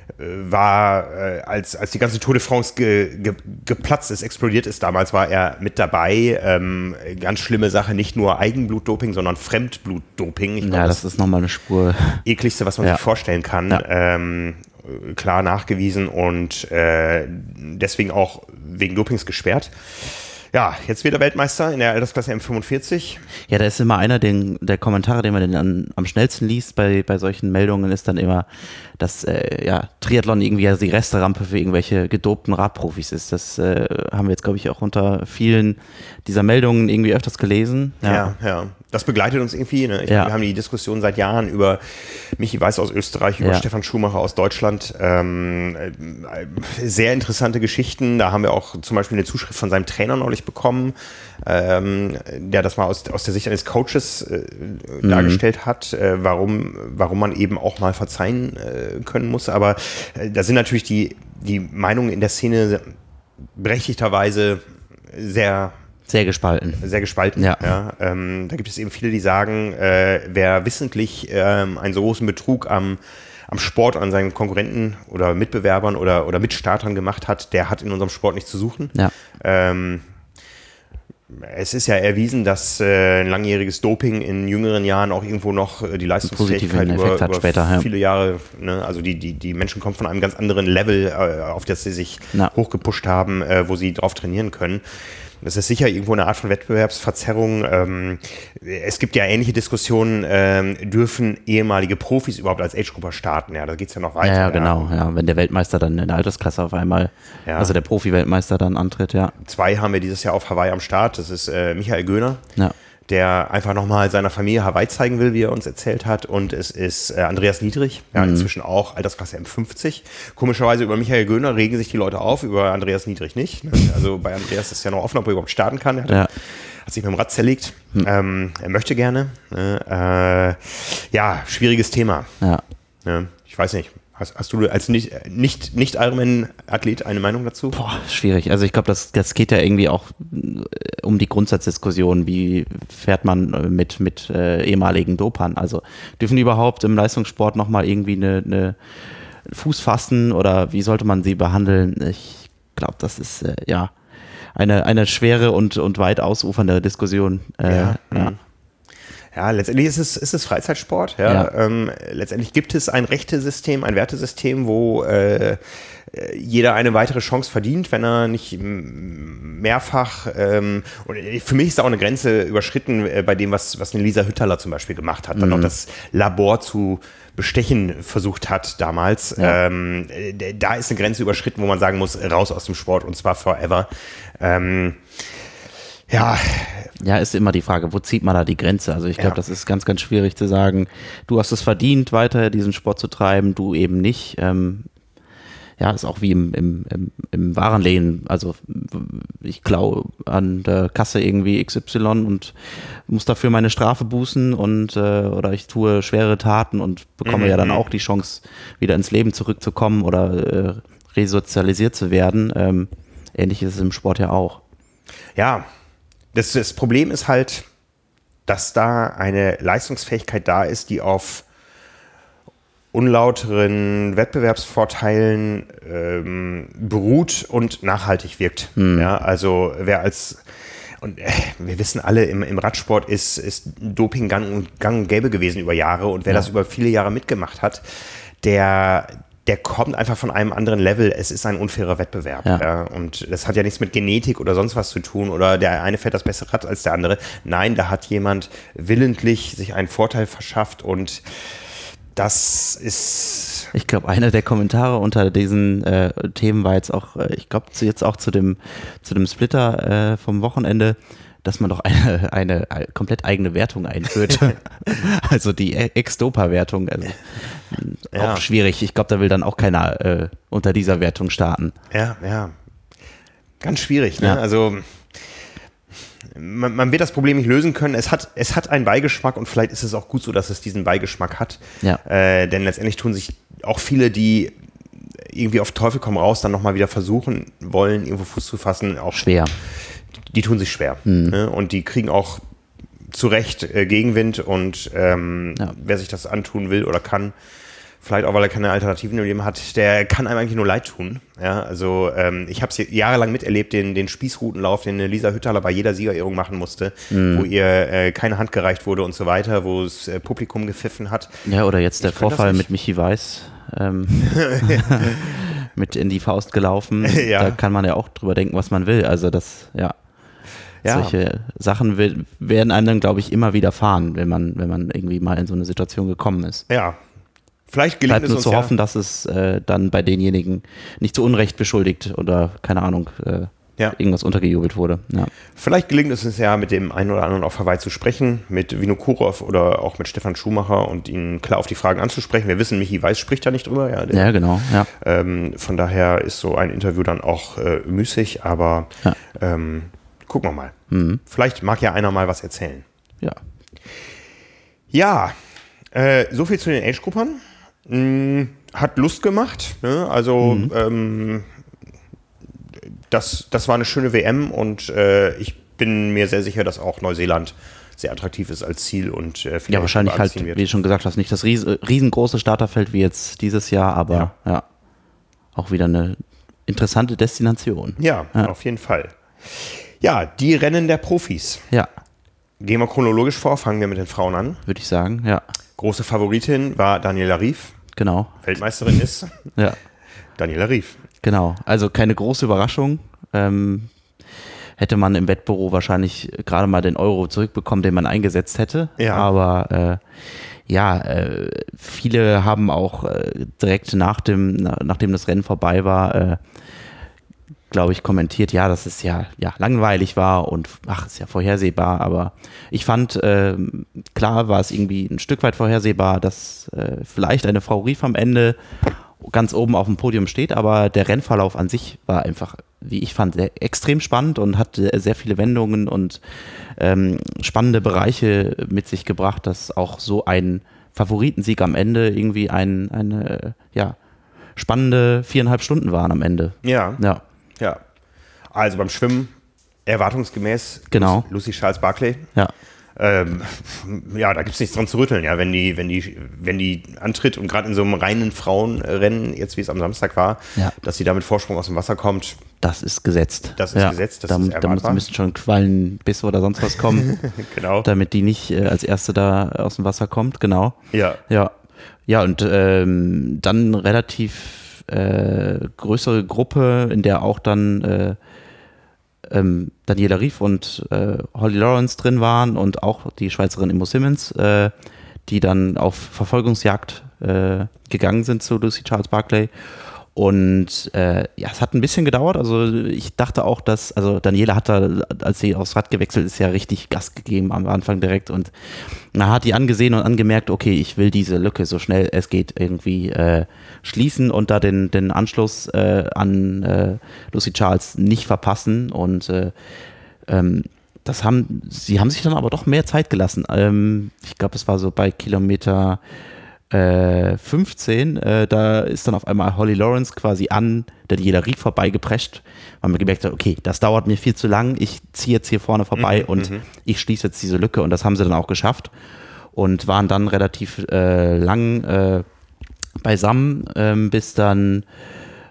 war, äh, als, als die ganze Tour de France ge, ge, geplatzt ist, explodiert ist, damals war er mit dabei. Ähm, ganz schlimme Sache, nicht nur Eigenblutdoping, sondern Fremdblutdoping. Ich ja, glaub, das, das ist nochmal eine Spur. Ekligste, was man ja. sich vorstellen kann. Ja. Ähm, klar nachgewiesen und äh, deswegen auch wegen Dopings gesperrt. Ja, jetzt wird er Weltmeister in der Altersklasse M fünfundvierzig. Ja, da ist immer einer, den, der Kommentare, den man den an, am schnellsten liest bei, bei solchen Meldungen, ist dann immer, dass äh, ja, Triathlon irgendwie ja die Resterampe für irgendwelche gedopten Radprofis ist. Das äh, haben wir jetzt, glaube ich, auch unter vielen dieser Meldungen irgendwie öfters gelesen. Ja, ja. ja. Das begleitet uns irgendwie. Ne? Ich, ja. Wir haben die Diskussion seit Jahren über Michi Weiß aus Österreich, über ja. Stefan Schumacher aus Deutschland. Ähm, sehr interessante Geschichten. Da haben wir auch zum Beispiel eine Zuschrift von seinem Trainer neulich bekommen, ähm, der das mal aus, aus der Sicht eines Coaches äh, mhm. dargestellt hat, äh, warum, warum man eben auch mal verzeihen äh, können muss. Aber äh, da sind natürlich die, die Meinungen in der Szene berechtigterweise sehr Sehr gespalten. Sehr gespalten, ja. ja. Ähm, da gibt es eben viele, die sagen, äh, wer wissentlich ähm, einen so großen Betrug am, am Sport, an seinen Konkurrenten oder Mitbewerbern oder, oder Mitstartern gemacht hat, der hat in unserem Sport nichts zu suchen. Ja. Ähm, es ist ja erwiesen, dass äh, ein langjähriges Doping in jüngeren Jahren auch irgendwo noch äh, die Leistungsfähigkeit über, über später, ja. viele Jahre, ne? Also die, die, die Menschen kommen von einem ganz anderen Level, äh, auf das sie sich ja. hochgepusht haben, äh, wo sie drauf trainieren können. Das ist sicher irgendwo eine Art von Wettbewerbsverzerrung. Ähm, es gibt ja ähnliche Diskussionen, ähm, dürfen ehemalige Profis überhaupt als Age-Grupper starten? Ja, da geht es ja noch weiter. Ja, ja genau. Ja. Ja. Wenn der Weltmeister dann in der Altersklasse auf einmal, ja. also der Profi-Weltmeister dann antritt, ja. Zwei haben wir dieses Jahr auf Hawaii am Start. Das ist äh, Michael Göhner. Ja. Der einfach nochmal seiner Familie Hawaii zeigen will, wie er uns erzählt hat. Und es ist äh, Andreas Niedrig, ja, mhm. inzwischen auch Altersklasse M fünfzig. Komischerweise über Michael Göhner regen sich die Leute auf, über Andreas Niedrig nicht. Ne? Also bei Andreas ist ja noch offen, ob er überhaupt starten kann. Er hat, ja. hat sich mit dem Rad zerlegt. Mhm. Ähm, er möchte gerne. Ne? Äh, ja, schwieriges Thema. Ja. Ne? Ich weiß nicht. Hast, hast du als nicht, nicht, nicht Ironman-Athlet eine Meinung dazu? Boah, schwierig. Also ich glaube, das, das geht ja irgendwie auch um die Grundsatzdiskussion, wie fährt man mit, mit äh, ehemaligen Dopern? Also dürfen die überhaupt im Leistungssport nochmal irgendwie eine, eine Fuß fassen oder wie sollte man sie behandeln? Ich glaube, das ist äh, ja eine, eine schwere und, und weit ausufernde Diskussion. Äh, ja. ja. Ja, letztendlich ist es, ist es Freizeitsport. Ja. Ja. Ähm, letztendlich gibt es ein Rechtesystem, ein Wertesystem, wo äh, jeder eine weitere Chance verdient, wenn er nicht mehrfach, ähm, und für mich ist da auch eine Grenze überschritten äh, bei dem, was, was eine Lisa Hüttaler zum Beispiel gemacht hat, dann mhm. auch das Labor zu bestechen versucht hat damals. Ja. Ähm, da ist eine Grenze überschritten, wo man sagen muss, raus aus dem Sport und zwar forever. Ähm, Ja. Ja, ist immer die Frage, wo zieht man da die Grenze? Also ich glaube, ja. das ist ganz, ganz schwierig zu sagen, du hast es verdient, weiter diesen Sport zu treiben, du eben nicht. Ähm, ja, ist auch wie im, im, im, im Warenläden. Also ich klaue an der Kasse irgendwie X Y und muss dafür meine Strafe bußen und äh, oder ich tue schwere Taten und bekomme mhm. ja dann auch die Chance, wieder ins Leben zurückzukommen oder äh, resozialisiert zu werden. Ähm, ähnlich ist es im Sport ja auch. Ja, Das, das Problem ist halt, dass da eine Leistungsfähigkeit da ist, die auf unlauteren Wettbewerbsvorteilen ähm, beruht und nachhaltig wirkt. Mhm. Ja, also wer als, und äh, wir wissen alle, im, im Radsport ist, ist Doping gang und, gang und gäbe gewesen über Jahre und wer ja. das über viele Jahre mitgemacht hat, der der kommt einfach von einem anderen Level. Es ist ein unfairer Wettbewerb. Ja. Ja. Und das hat ja nichts mit Genetik oder sonst was zu tun oder der eine fährt das bessere Rad als der andere. Nein, da hat jemand willentlich sich einen Vorteil verschafft und das ist... Ich glaube, einer der Kommentare unter diesen äh, Themen war jetzt auch, äh, ich glaube jetzt auch zu dem, zu dem Splitter äh, vom Wochenende, dass man doch eine, eine komplett eigene Wertung einführt. Also die Ex-Dopa-Wertung. Also ja. Auch schwierig. Ich glaube, da will dann auch keiner äh, unter dieser Wertung starten. Ja, ja. Ganz schwierig. Ne? Ja. Also man, man wird das Problem nicht lösen können. Es hat, es hat einen Beigeschmack und vielleicht ist es auch gut so, dass es diesen Beigeschmack hat. Ja. Äh, denn letztendlich tun sich auch viele, die irgendwie auf Teufel komm raus dann nochmal wieder versuchen wollen, irgendwo Fuß zu fassen, auch schwer. Die tun sich schwer. Mhm. Ne? Und die kriegen auch zu Recht äh, Gegenwind und ähm, ja. wer sich das antun will oder kann, vielleicht auch, weil er keine Alternativen im Leben hat, der kann einem eigentlich nur leid tun. Ja, also ähm, ich habe es jahrelang miterlebt, den, den Spießrutenlauf, den Lisa Hüttaler bei jeder Siegerehrung machen musste, mhm. wo ihr äh, keine Hand gereicht wurde und so weiter, wo das äh, Publikum gepfiffen hat. Ja, oder jetzt der ich Vorfall mit Michi Weiß. Ähm, mit in die Faust gelaufen. Ja. Da kann man ja auch drüber denken, was man will. Also das, ja. Ja. Solche Sachen will, werden einem dann, glaube ich, immer widerfahren, wenn man, wenn man irgendwie mal in so eine Situation gekommen ist. Ja. Vielleicht gelingt Bleibt es nur uns zu ja hoffen, dass es äh, dann bei denjenigen nicht zu Unrecht beschuldigt oder, keine Ahnung, äh, ja. irgendwas untergejubelt wurde. Ja. Vielleicht gelingt es uns ja, mit dem einen oder anderen auf Hawaii zu sprechen, mit Vinokurov oder auch mit Stefan Schumacher und ihn klar auf die Fragen anzusprechen. Wir wissen, Michi Weiß spricht da nicht drüber. Ja, der, ja genau. Ja. Ähm, von daher ist so ein Interview dann auch äh, müßig, aber ja. ähm, gucken wir mal. Mhm. Vielleicht mag ja einer mal was erzählen. Ja. Ja, äh, so viel zu den Age-Gruppern. Hm, hat Lust gemacht. Ne? Also mhm. ähm, das, das war eine schöne W M und äh, ich bin mir sehr sicher, dass auch Neuseeland sehr attraktiv ist als Ziel und äh, ja, wahrscheinlich halt, wird. Wie du schon gesagt hast, nicht das ries riesengroße Starterfeld wie jetzt dieses Jahr, aber ja, ja auch wieder eine interessante Destination. Ja, ja, auf jeden Fall. Ja, die Rennen der Profis. Ja. Gehen wir chronologisch vor, fangen wir mit den Frauen an. Würde ich sagen, ja. Große Favoritin war Daniela Ryf. Genau. Weltmeisterin ist. Ja. Daniela Ryf. Genau, also keine große Überraschung. Ähm, hätte man im Wettbüro wahrscheinlich gerade mal den Euro zurückbekommen, den man eingesetzt hätte. Ja. Aber äh, ja, äh, viele haben auch äh, direkt nach dem, na, nachdem das Rennen vorbei war, äh, glaube ich, kommentiert, ja, dass es ja, ja langweilig war und ach, ist ja vorhersehbar, aber ich fand, äh, klar war es irgendwie ein Stück weit vorhersehbar, dass äh, vielleicht eine Frau Ryf am Ende ganz oben auf dem Podium steht, aber der Rennverlauf an sich war einfach, wie ich fand, sehr, extrem spannend und hat sehr viele Wendungen und ähm, spannende Bereiche mit sich gebracht, dass auch so ein Favoritensieg am Ende irgendwie ein, eine, ja, spannende viereinhalb Stunden waren am Ende. Ja. Ja. Ja, also beim Schwimmen erwartungsgemäß genau. Lucy Charles Barclay. Ja. Ähm, ja, da gibt es nichts dran zu rütteln, ja, wenn die, wenn die, wenn die antritt und gerade in so einem reinen Frauenrennen, jetzt wie es am Samstag war, ja. dass sie da mit Vorsprung aus dem Wasser kommt. Das ist gesetzt. Das ist ja. gesetzt, das da, ist erwartbar. Da müssen schon Quallen, Bisse oder sonst was kommen, genau. damit die nicht äh, als Erste da aus dem Wasser kommt, genau. Ja. Ja, ja und ähm, dann relativ Äh, größere Gruppe, in der auch dann äh, ähm, Daniela Ryf und äh, Holly Lawrence drin waren und auch die Schweizerin Immo Simmons, äh, die dann auf Verfolgungsjagd äh, gegangen sind zu Lucy Charles Barclay. Und äh, ja, es hat ein bisschen gedauert. Also ich dachte auch, dass, also Daniela hat da, als sie aufs Rad gewechselt ist, ja richtig Gas gegeben am Anfang direkt und man hat die angesehen und angemerkt, okay, ich will diese Lücke so schnell es geht irgendwie äh, schließen und da den, den Anschluss äh, an äh, Lucy Charles nicht verpassen und äh, ähm, das haben, sie haben sich dann aber doch mehr Zeit gelassen. Ähm, ich glaube, es war so bei Kilometer fünfzehn, äh, da ist dann auf einmal Holly Lawrence quasi an Daniela Ryf vorbeigeprescht, weil man gemerkt hat, okay, das dauert mir viel zu lang, ich ziehe jetzt hier vorne vorbei mhm, und m-m. ich schließe jetzt diese Lücke und das haben sie dann auch geschafft und waren dann relativ äh, lang äh, beisammen, ähm, bis dann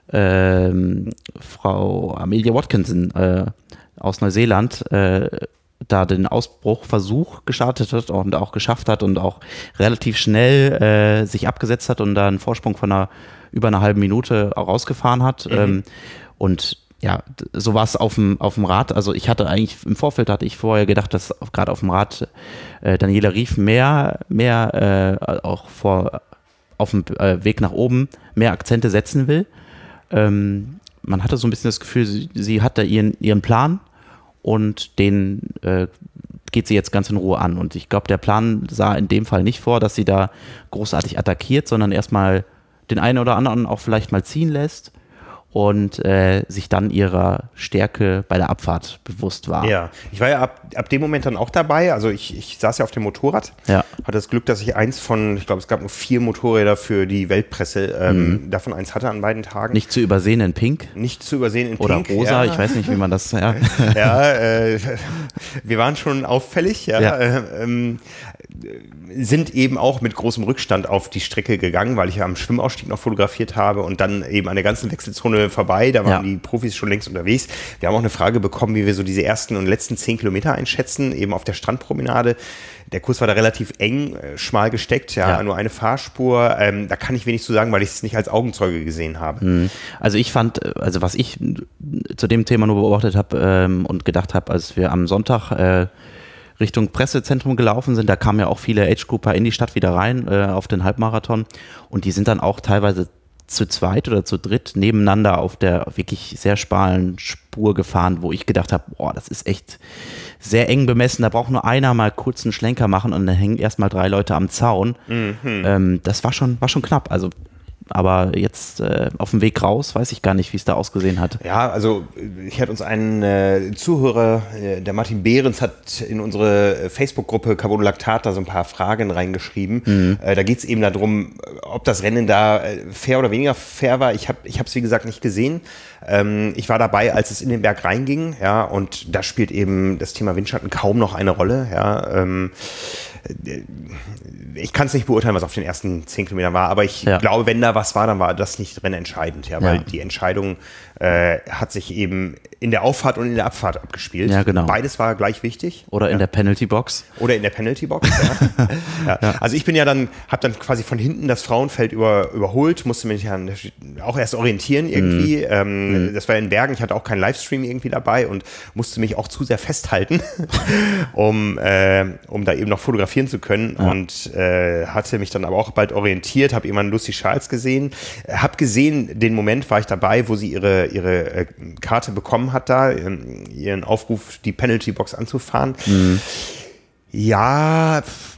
ähm, Frau Amelia Watkinson äh, aus Neuseeland äh, da den Ausbruchversuch gestartet hat und auch geschafft hat und auch relativ schnell äh, sich abgesetzt hat und da einen Vorsprung von einer, über einer halben Minute auch rausgefahren hat. Mhm. Ähm, und ja, so war es auf dem, auf dem Rad. Also ich hatte eigentlich, im Vorfeld hatte ich vorher gedacht, dass gerade auf dem Rad äh, Daniela Ryf mehr, mehr äh, auch vor, auf dem äh, Weg nach oben mehr Akzente setzen will. Ähm, man hatte so ein bisschen das Gefühl, sie, sie hat da ihren, ihren Plan und den äh, geht sie jetzt ganz in Ruhe an. Und ich glaube, der Plan sah in dem Fall nicht vor, dass sie da großartig attackiert, sondern erstmal den einen oder anderen auch vielleicht mal ziehen lässt und äh, sich dann ihrer Stärke bei der Abfahrt bewusst war. Ja, ich war ja ab, ab dem Moment dann auch dabei. Also ich, ich saß ja auf dem Motorrad, ja. hatte das Glück, dass ich eins von, ich glaube, es gab nur vier Motorräder für die Weltpresse, ähm, mhm. davon eins hatte an beiden Tagen. Nicht zu übersehen in Pink. Nicht zu übersehen in Oder Pink. Oder rosa, ja. Ich weiß nicht, wie man das, ja. ja, äh, wir waren schon auffällig, ja. ja. Äh, ähm, sind eben auch mit großem Rückstand auf die Strecke gegangen, weil ich ja am Schwimmausstieg noch fotografiert habe und dann eben an der ganzen Wechselzone vorbei, da waren ja. die Profis schon längst unterwegs. Wir haben auch eine Frage bekommen, wie wir so diese ersten und letzten zehn Kilometer einschätzen, eben auf der Strandpromenade. Der Kurs war da relativ eng, äh, schmal gesteckt, ja, ja. nur eine Fahrspur. Ähm, da kann ich wenig zu sagen, weil ich es nicht als Augenzeuge gesehen habe. Also ich fand, also was ich zu dem Thema nur beobachtet habe ähm, und gedacht habe, als wir am Sonntag äh, Richtung Pressezentrum gelaufen sind, da kamen ja auch viele Age-Grouper in die Stadt wieder rein äh, auf den Halbmarathon und die sind dann auch teilweise zu zweit oder zu dritt nebeneinander auf der wirklich sehr schmalen Spur gefahren, wo ich gedacht habe, boah, das ist echt sehr eng bemessen, da braucht nur einer mal kurz einen Schlenker machen und dann hängen erstmal drei Leute am Zaun. Mhm. Ähm, das war schon, war schon knapp, also aber jetzt äh, auf dem Weg raus, weiß ich gar nicht, wie es da ausgesehen hat. Ja, also ich hatte uns einen äh, Zuhörer, äh, der Martin Behrens, hat in unsere Facebook-Gruppe Carbono Lactat da so ein paar Fragen reingeschrieben. Mhm. Äh, da geht es eben darum, ob das Rennen da äh, fair oder weniger fair war. Ich habe ich habe es, wie gesagt, nicht gesehen. Ähm, ich war dabei, als es in den Berg reinging, ja, und da spielt eben das Thema Windschatten kaum noch eine Rolle, ja. Ähm, ich kann es nicht beurteilen, was auf den ersten zehn Kilometern war, aber ich ja. glaube, wenn da was war, dann war das nicht rennentscheidend, ja, weil ja. die Entscheidung äh, hat sich eben in der Auffahrt und in der Abfahrt abgespielt. Ja, genau. Beides war gleich wichtig. Oder in ja. der Penalty Box. Oder in der Penalty Box, ja. ja. Ja. Also ich bin ja dann, habe dann quasi von hinten das Frauenfeld über, überholt, musste mich ja auch erst orientieren irgendwie. Mhm. Ähm, mhm. Das war in Bergen, ich hatte auch keinen Livestream irgendwie dabei und musste mich auch zu sehr festhalten, um, äh, um da eben noch fotografieren zu können ja. und äh, hatte mich dann aber auch bald orientiert, habe jemanden Lucy Charles gesehen, habe gesehen, den Moment war ich dabei, wo sie ihre, ihre äh, Karte bekommen hat da, ihren Aufruf, die Penalty Box anzufahren. Mhm. Ja,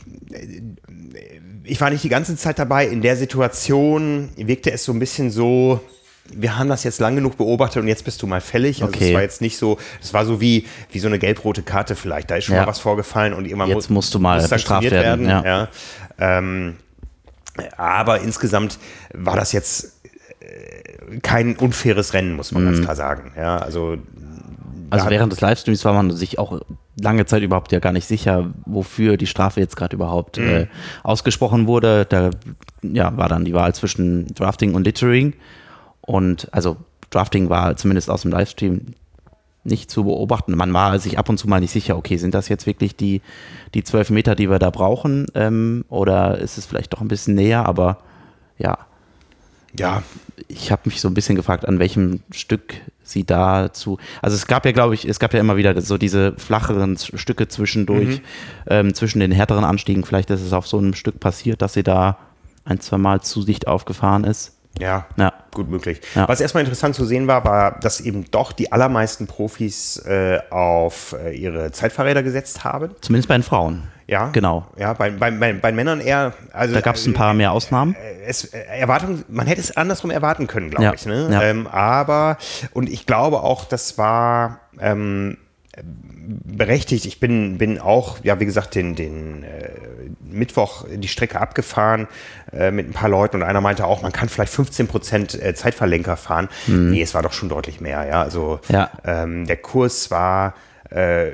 ich war nicht die ganze Zeit dabei. In der Situation wirkte es so ein bisschen so, wir haben das jetzt lang genug beobachtet und jetzt bist du mal fällig. Also okay. es war jetzt nicht so, es war so wie, wie so eine gelb-rote Karte vielleicht. Da ist schon ja. mal was vorgefallen und irgendwann jetzt musst du mal bestraft werden. werden. Ja. Ja. Ähm, aber insgesamt war das jetzt kein unfaires Rennen, muss man mhm. ganz klar sagen. Ja, also also während des Livestreams war man sich auch lange Zeit überhaupt ja gar nicht sicher, wofür die Strafe jetzt gerade überhaupt mhm. äh, ausgesprochen wurde. Da ja, war dann die Wahl zwischen Drafting und Littering. Und also Drafting war zumindest aus dem Livestream nicht zu beobachten. Man war sich ab und zu mal nicht sicher, okay, sind das jetzt wirklich die, die zwölf Meter, die wir da brauchen? Ähm, oder ist es vielleicht doch ein bisschen näher? Aber ja, ja, ich habe mich so ein bisschen gefragt, an welchem Stück sie dazu, also es gab ja, glaube ich, es gab ja immer wieder so diese flacheren Stücke zwischendurch, mhm. ähm, zwischen den härteren Anstiegen. Vielleicht ist es auf so einem Stück passiert, dass sie da ein, zwei Mal zu dicht aufgefahren ist. Ja, ja, gut möglich. Ja. Was erstmal interessant zu sehen war, war, dass eben doch die allermeisten Profis äh, auf äh, ihre Zeitfahrräder gesetzt haben. Zumindest bei den Frauen. Ja, genau. Ja, bei, bei, bei, bei Männern eher. Also, da gab es ein paar mehr Ausnahmen. Äh, es, äh, Erwartung, man hätte es andersrum erwarten können, glaube ja. ich. Ne? Ja. Ähm, aber, und ich glaube auch, das war ähm, berechtigt. Ich bin, bin auch, ja, wie gesagt, den, den äh, Mittwoch die Strecke abgefahren äh, mit ein paar Leuten und einer meinte auch, man kann vielleicht fünfzehn Prozent Zeitverlenker fahren. Mhm. Nee, es war doch schon deutlich mehr. Ja, also ja. Ähm, der Kurs war äh,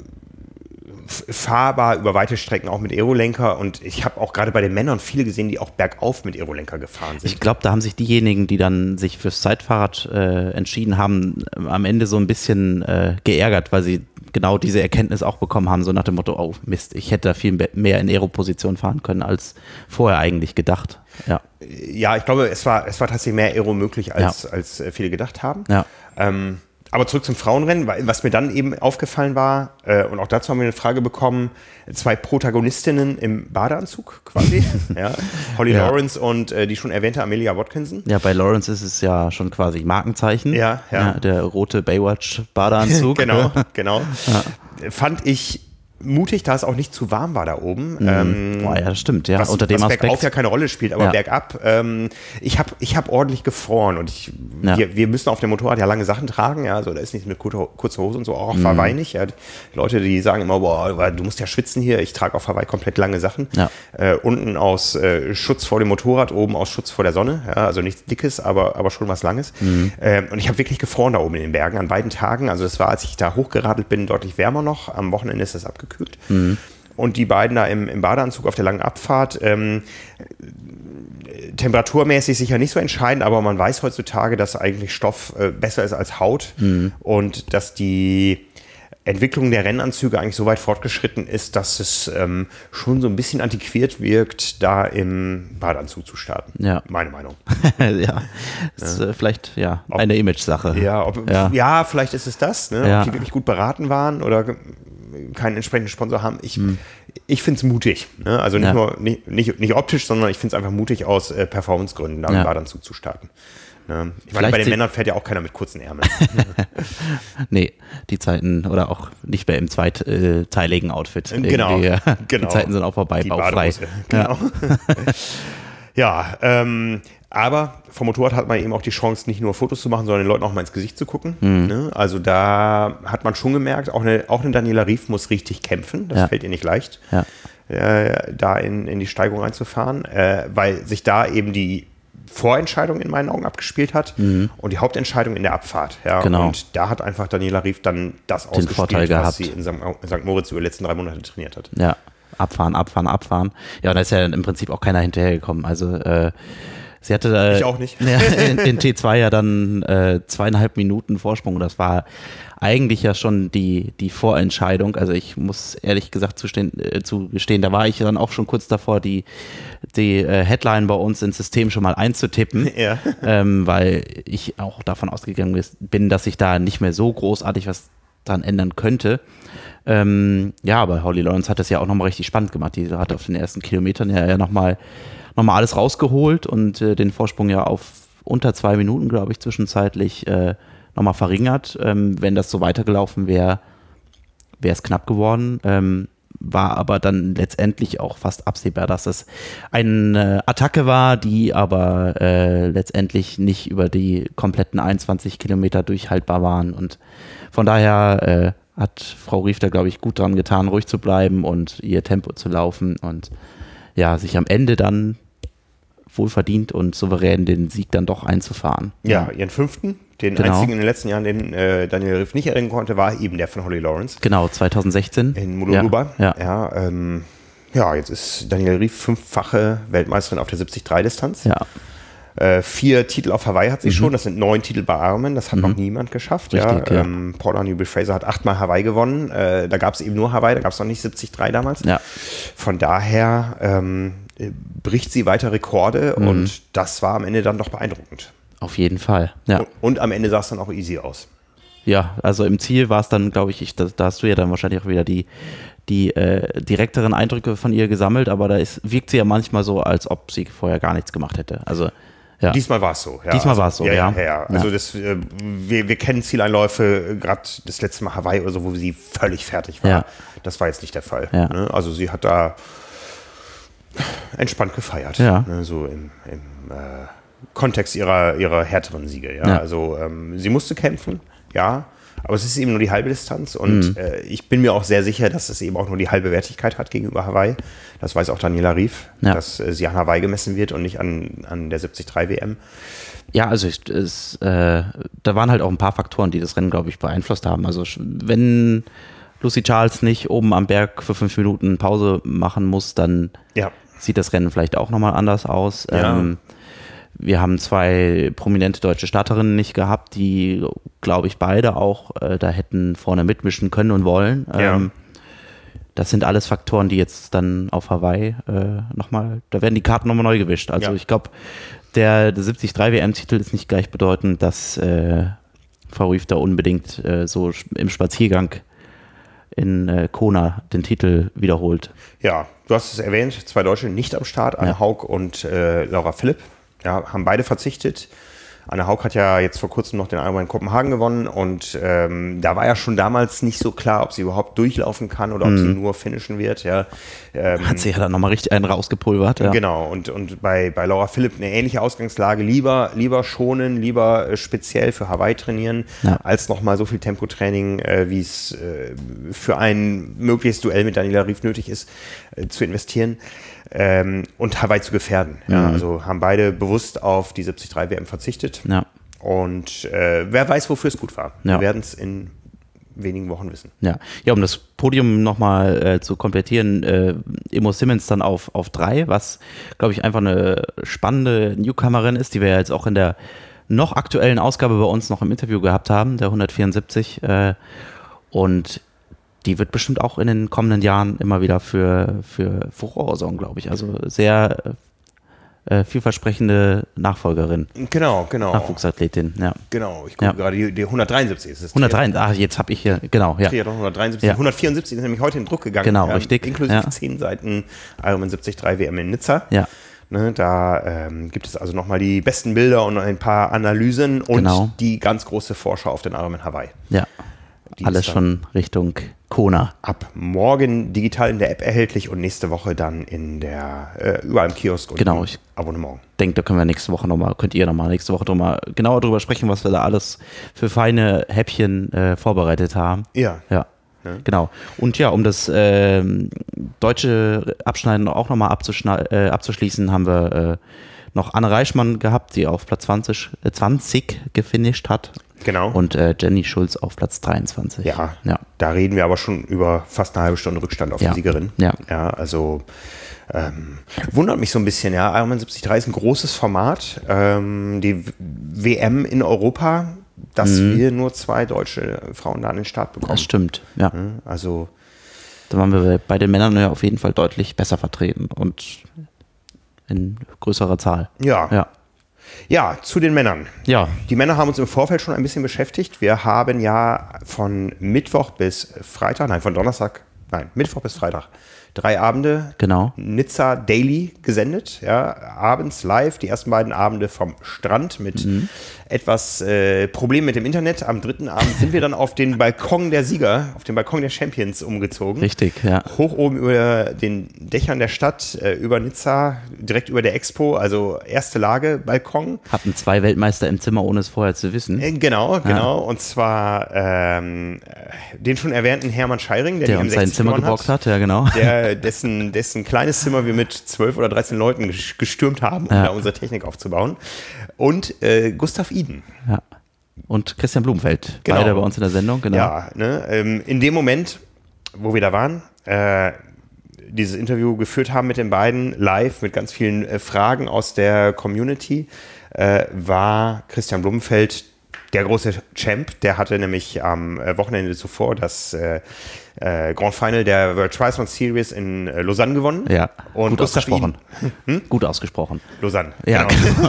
fahrbar über weite Strecken auch mit Aerolenker und ich habe auch gerade bei den Männern viele gesehen, die auch bergauf mit Aerolenker gefahren sind. Ich glaube, da haben sich diejenigen, die dann sich fürs Zeitfahrrad äh, entschieden haben, am Ende so ein bisschen äh, geärgert, weil sie genau diese Erkenntnis auch bekommen haben, so nach dem Motto, oh Mist, ich hätte da viel mehr in Aero-Position fahren können, als vorher eigentlich gedacht. Ja, ja ich glaube, es war, es war tatsächlich mehr Aero möglich, als, ja. als viele gedacht haben. Ja. Ähm, aber zurück zum Frauenrennen, was mir dann eben aufgefallen war, äh, und auch dazu haben wir eine Frage bekommen, zwei Protagonistinnen im Badeanzug quasi, ja, Holly ja. Lawrence und äh, die schon erwähnte Amelia Watkinson. Ja, bei Lawrence ist es ja schon quasi Markenzeichen. Ja, ja. ja der rote Baywatch-Badeanzug. genau, genau. Ja. Fand ich mutig, da es auch nicht zu warm war da oben. Mhm. Ähm, Boah, ja, das stimmt. Ja, was, unter dem was Aspekt. bergauf ja keine Rolle spielt, aber ja. bergab. Ähm, ich habe ich hab ordentlich gefroren und ich, ja. wir, wir müssen auf dem Motorrad ja lange Sachen tragen. Ja, also da ist nicht eine kurze Hose und so, auch auf mhm. Hawaii nicht. Ja. Leute, die sagen immer, boah, du musst ja schwitzen hier. Ich trage auf Hawaii komplett lange Sachen. Ja. Äh, unten aus äh, Schutz vor dem Motorrad, oben aus Schutz vor der Sonne. Ja, also nichts Dickes, aber, aber schon was Langes. Mhm. Ähm, und ich habe wirklich gefroren da oben in den Bergen an beiden Tagen. Also das war, als ich da hochgeradelt bin, deutlich wärmer noch. Am Wochenende ist das abgekühlt. Mhm. Und die beiden da im, im Badeanzug auf der langen Abfahrt, ähm, temperaturmäßig sicher nicht so entscheidend, aber man weiß heutzutage, dass eigentlich Stoff äh, besser ist als Haut mhm. und dass die Entwicklung der Rennanzüge eigentlich so weit fortgeschritten ist, dass es ähm, schon so ein bisschen antiquiert wirkt, da im Badeanzug zu starten. Ja. Meine Meinung. ja, das ist äh, vielleicht ja, ob, eine Image-Sache. Ja, ob, ja. ja, vielleicht ist es das, ne? ja. ob die wirklich gut beraten waren oder keinen entsprechenden Sponsor haben. Ich, hm. ich finde es mutig. Ne? Also nicht ja. nur nicht, nicht, nicht optisch, sondern ich finde es einfach mutig, aus äh, Performancegründen da im ja. Badeanzug zu starten. Ne? Ich meine, bei den Männern fährt ja auch keiner mit kurzen Ärmeln. Nee, die Zeiten, oder auch nicht mehr im zweiteiligen Outfit. Genau, genau. Die Zeiten sind auch vorbei, die bauchfrei. Genau. Ja, ja ähm, aber vom Motorrad hat man eben auch die Chance, nicht nur Fotos zu machen, sondern den Leuten auch mal ins Gesicht zu gucken. Mhm. Ne? Also da hat man schon gemerkt, auch eine, auch eine Daniela Ryf muss richtig kämpfen. Das ja. fällt ihr nicht leicht, ja. äh, da in, in die Steigung reinzufahren, äh, weil sich da eben die Vorentscheidung in meinen Augen abgespielt hat mhm. und die Hauptentscheidung in der Abfahrt. Ja. Genau. Und da hat einfach Daniela Ryf dann das den ausgespielt, gehabt. was sie in Sankt Moritz über die letzten drei Monate trainiert hat. Ja, abfahren, abfahren, abfahren. Ja, und da ist ja im Prinzip auch keiner hinterhergekommen. Also äh, sie hatte äh, ich auch nicht. in, in T zwei ja dann äh, zweieinhalb Minuten Vorsprung. Das war eigentlich ja schon die, die Vorentscheidung. Also ich muss ehrlich gesagt zugestehen, äh, zugestehen, da war ich dann auch schon kurz davor, die, die äh, Headline bei uns ins System schon mal einzutippen, ja. ähm, weil ich auch davon ausgegangen bin, dass sich da nicht mehr so großartig was dran ändern könnte. Ähm, ja, aber Holly Lawrence hat das ja auch nochmal richtig spannend gemacht. Die hat auf den ersten Kilometern ja, ja nochmal nochmal alles rausgeholt und äh, den Vorsprung ja auf unter zwei Minuten, glaube ich, zwischenzeitlich äh, nochmal verringert. Ähm, wenn das so weitergelaufen wäre, wäre es knapp geworden. Ähm, war aber dann letztendlich auch fast absehbar, dass es eine Attacke war, die aber äh, letztendlich nicht über die kompletten einundzwanzig Kilometer durchhaltbar waren. Und von daher äh, hat Frau Ryf da, glaube ich, gut dran getan, ruhig zu bleiben und ihr Tempo zu laufen und ja, sich am Ende dann wohlverdient und souverän den Sieg dann doch einzufahren. Ja, ihren fünften, den genau. einzigen in den letzten Jahren, den äh, Daniel Ryf nicht erringen konnte, war eben der von Holly Lawrence. Genau, zwanzig sechzehn. In Mululuba. Ja, ja. Ja, ähm, ja, jetzt ist Daniel Ryf fünffache Weltmeisterin auf der siebzig drei Distanz. Ja. Äh, vier Titel auf Hawaii hat sie mhm. schon, das sind neun Titel bei Armen, das hat mhm. noch niemand geschafft. Richtig, ja. ja. Ähm, Paula Newby-Fraser hat achtmal Hawaii gewonnen, äh, da gab es eben nur Hawaii, da gab es noch nicht siebzig drei damals. Ja. Von daher ähm, bricht sie weiter Rekorde mhm. und das war am Ende dann doch beeindruckend. Auf jeden Fall, ja. Und am Ende sah es dann auch easy aus. Ja, also im Ziel war es dann, glaube ich, ich da, da hast du ja dann wahrscheinlich auch wieder die, die äh, direkteren Eindrücke von ihr gesammelt, aber da ist, wirkt sie ja manchmal so, als ob sie vorher gar nichts gemacht hätte. Also ja. Diesmal war es so. Ja. Diesmal also, war es so, ja. ja. ja, ja. Also das, äh, wir, wir kennen Zieleinläufe, gerade das letzte Mal Hawaii oder so, wo sie völlig fertig war. Ja. Das war jetzt nicht der Fall. Ja. Ne? Also sie hat da entspannt gefeiert. Ja. Ne? So im, im äh, Kontext ihrer, ihrer härteren Siege. Ja? Ja. Also ähm, sie musste kämpfen, ja. Aber es ist eben nur die halbe Distanz und mhm. äh, ich bin mir auch sehr sicher, dass es eben auch nur die halbe Wertigkeit hat gegenüber Hawaii. Das weiß auch Daniela Ryf, ja. dass äh, sie an Hawaii gemessen wird und nicht an, an der siebzig drei W M. Ja, also ich, es, äh, da waren halt auch ein paar Faktoren, die das Rennen, glaube ich, beeinflusst haben. Also wenn Lucy Charles nicht oben am Berg für fünf Minuten Pause machen muss, dann ja. sieht das Rennen vielleicht auch nochmal anders aus. Ja. Ähm, wir haben zwei prominente deutsche Starterinnen nicht gehabt, die, glaube ich, beide auch äh, da hätten vorne mitmischen können und wollen. Ja. Ähm, das sind alles Faktoren, die jetzt dann auf Hawaii äh, nochmal, da werden die Karten nochmal neu gewischt. Also Ja. ich glaube, der, der siebzig drei W M-Titel ist nicht gleichbedeutend, dass äh, Frau Rüff da unbedingt äh, so im Spaziergang in äh, Kona den Titel wiederholt. Ja, du hast es erwähnt, zwei Deutsche nicht am Start, Anne Ja. Haug und äh, Laura Philipp, ja, haben beide verzichtet. Anne Haug hat ja jetzt vor kurzem noch den Ironman in Kopenhagen gewonnen und ähm, da war ja schon damals nicht so klar, ob sie überhaupt durchlaufen kann oder ob Mhm. sie nur finishen wird. Ja. Ähm, Hat sie ja dann nochmal richtig einen rausgepulvert. Ja. Genau, und, und bei, bei Laura Philipp eine ähnliche Ausgangslage, lieber, lieber schonen, lieber äh, speziell für Hawaii trainieren, Ja. als nochmal so viel Tempotraining, äh, wie es äh, für ein mögliches Duell mit Daniela Ryf nötig ist, äh, zu investieren ähm, und Hawaii zu gefährden. Ja, Mhm. also haben beide bewusst auf die siebzig drei W M verzichtet Ja. und äh, wer weiß, wofür es gut war. Ja. Wir werden es in wenigen Wochen wissen. Ja, ja, um das Podium nochmal äh, zu komplettieren, äh, Immo Simmons dann auf, auf drei, was, glaube ich, einfach eine spannende Newcomerin ist, die wir ja jetzt auch in der noch aktuellen Ausgabe bei uns noch im Interview gehabt haben, der hundertvierundsiebzig. Äh, und die wird bestimmt auch in den kommenden Jahren immer wieder für, für Furore sorgen, glaube ich. Also sehr äh, vielversprechende Nachfolgerin, Genau, genau. Nachwuchsathletin, ja. Genau, ich gucke Ja. gerade, die, die hundertdreiundsiebzig ist es. hundertdreiundsiebzig, ach, jetzt habe ich hier, genau, ja. Triathlon hundertdreiundsiebzig. Ja. hundertvierundsiebzig ist nämlich heute in Druck gegangen. Genau, richtig. Inklusive Ja. zehn Seiten Ironman siebzig drei W M in Nizza. Ja. Ne, da ähm, gibt es also nochmal die besten Bilder und ein paar Analysen und Genau. die ganz große Vorschau auf den Ironman Hawaii. Ja, Die alles ist dann schon Richtung Kona. ab morgen digital in der App erhältlich und nächste Woche dann in der äh, überall im Kiosk und Genau, im ich- Abonnement. Denke, da können wir nächste Woche nochmal, könnt ihr nochmal nächste Woche nochmal genauer drüber sprechen, was wir da alles für feine Häppchen äh, vorbereitet haben. Ja. Ja, Ja. genau. Und ja, um das ähm, deutsche Abschneiden auch nochmal abzuschna- äh, abzuschließen, haben wir äh, noch Anne Reichmann gehabt, die auf Platz zwanzig, äh, zwanzig gefinisht hat. Genau. Und äh, Jenny Schulz auf Platz dreiundzwanzig. Ja, Ja. da reden wir aber schon über fast eine halbe Stunde Rückstand auf Ja. die Siegerin. Ja. Ja, also ähm, wundert mich so ein bisschen, ja. Ironman siebzig drei ist ein großes Format. Ähm, die W M in Europa, dass wir nur zwei deutsche Frauen da an den Start bekommen. Das stimmt, ja. Also, Da waren wir bei den Männern ja auf jeden Fall deutlich besser vertreten und in größerer Zahl. ja. ja. Ja, zu den Männern. ja, Die Männer haben uns im Vorfeld schon ein bisschen beschäftigt. Wir haben ja von Mittwoch bis Freitag, nein, von Donnerstag, nein, Mittwoch bis Freitag, drei Abende genau. Nizza Daily gesendet, ja, abends live, die ersten beiden Abende vom Strand mit Mhm. etwas äh, Problemen mit dem Internet. Am dritten Abend sind wir dann auf den Balkon der Sieger, auf den Balkon der Champions umgezogen. Richtig, ja. Hoch oben über den Dächern der Stadt, äh, über Nizza, direkt über der Expo, also erste Lage, Balkon. Hatten zwei Weltmeister im Zimmer, ohne es vorher zu wissen. Äh, Genau, genau. Und zwar ähm, äh, den schon erwähnten Hermann Scheiring, der, Der die uns M sechzig sein Zimmer gewonnen geborgt hat, ja genau. Der, dessen, dessen kleines Zimmer wir mit zwölf oder dreizehn Leuten ges- gestürmt haben, um Ja. da unsere Technik aufzubauen. Und äh, Gustav Iden. Ja. Und Christian Blumenfeld, Genau. beide bei uns in der Sendung, genau. Ja, ne, ähm, in dem Moment, wo wir da waren, äh, dieses Interview geführt haben mit den beiden live, mit ganz vielen äh, Fragen aus der Community, äh, war Christian Blumenfeld der große Champ. Der hatte nämlich am äh, Wochenende zuvor das äh, äh, Grand Final der World Triathlon Series in äh, Lausanne gewonnen. Ja, Und gut Gustav ausgesprochen. Iden, Gut ausgesprochen. Lausanne. Ja, Genau.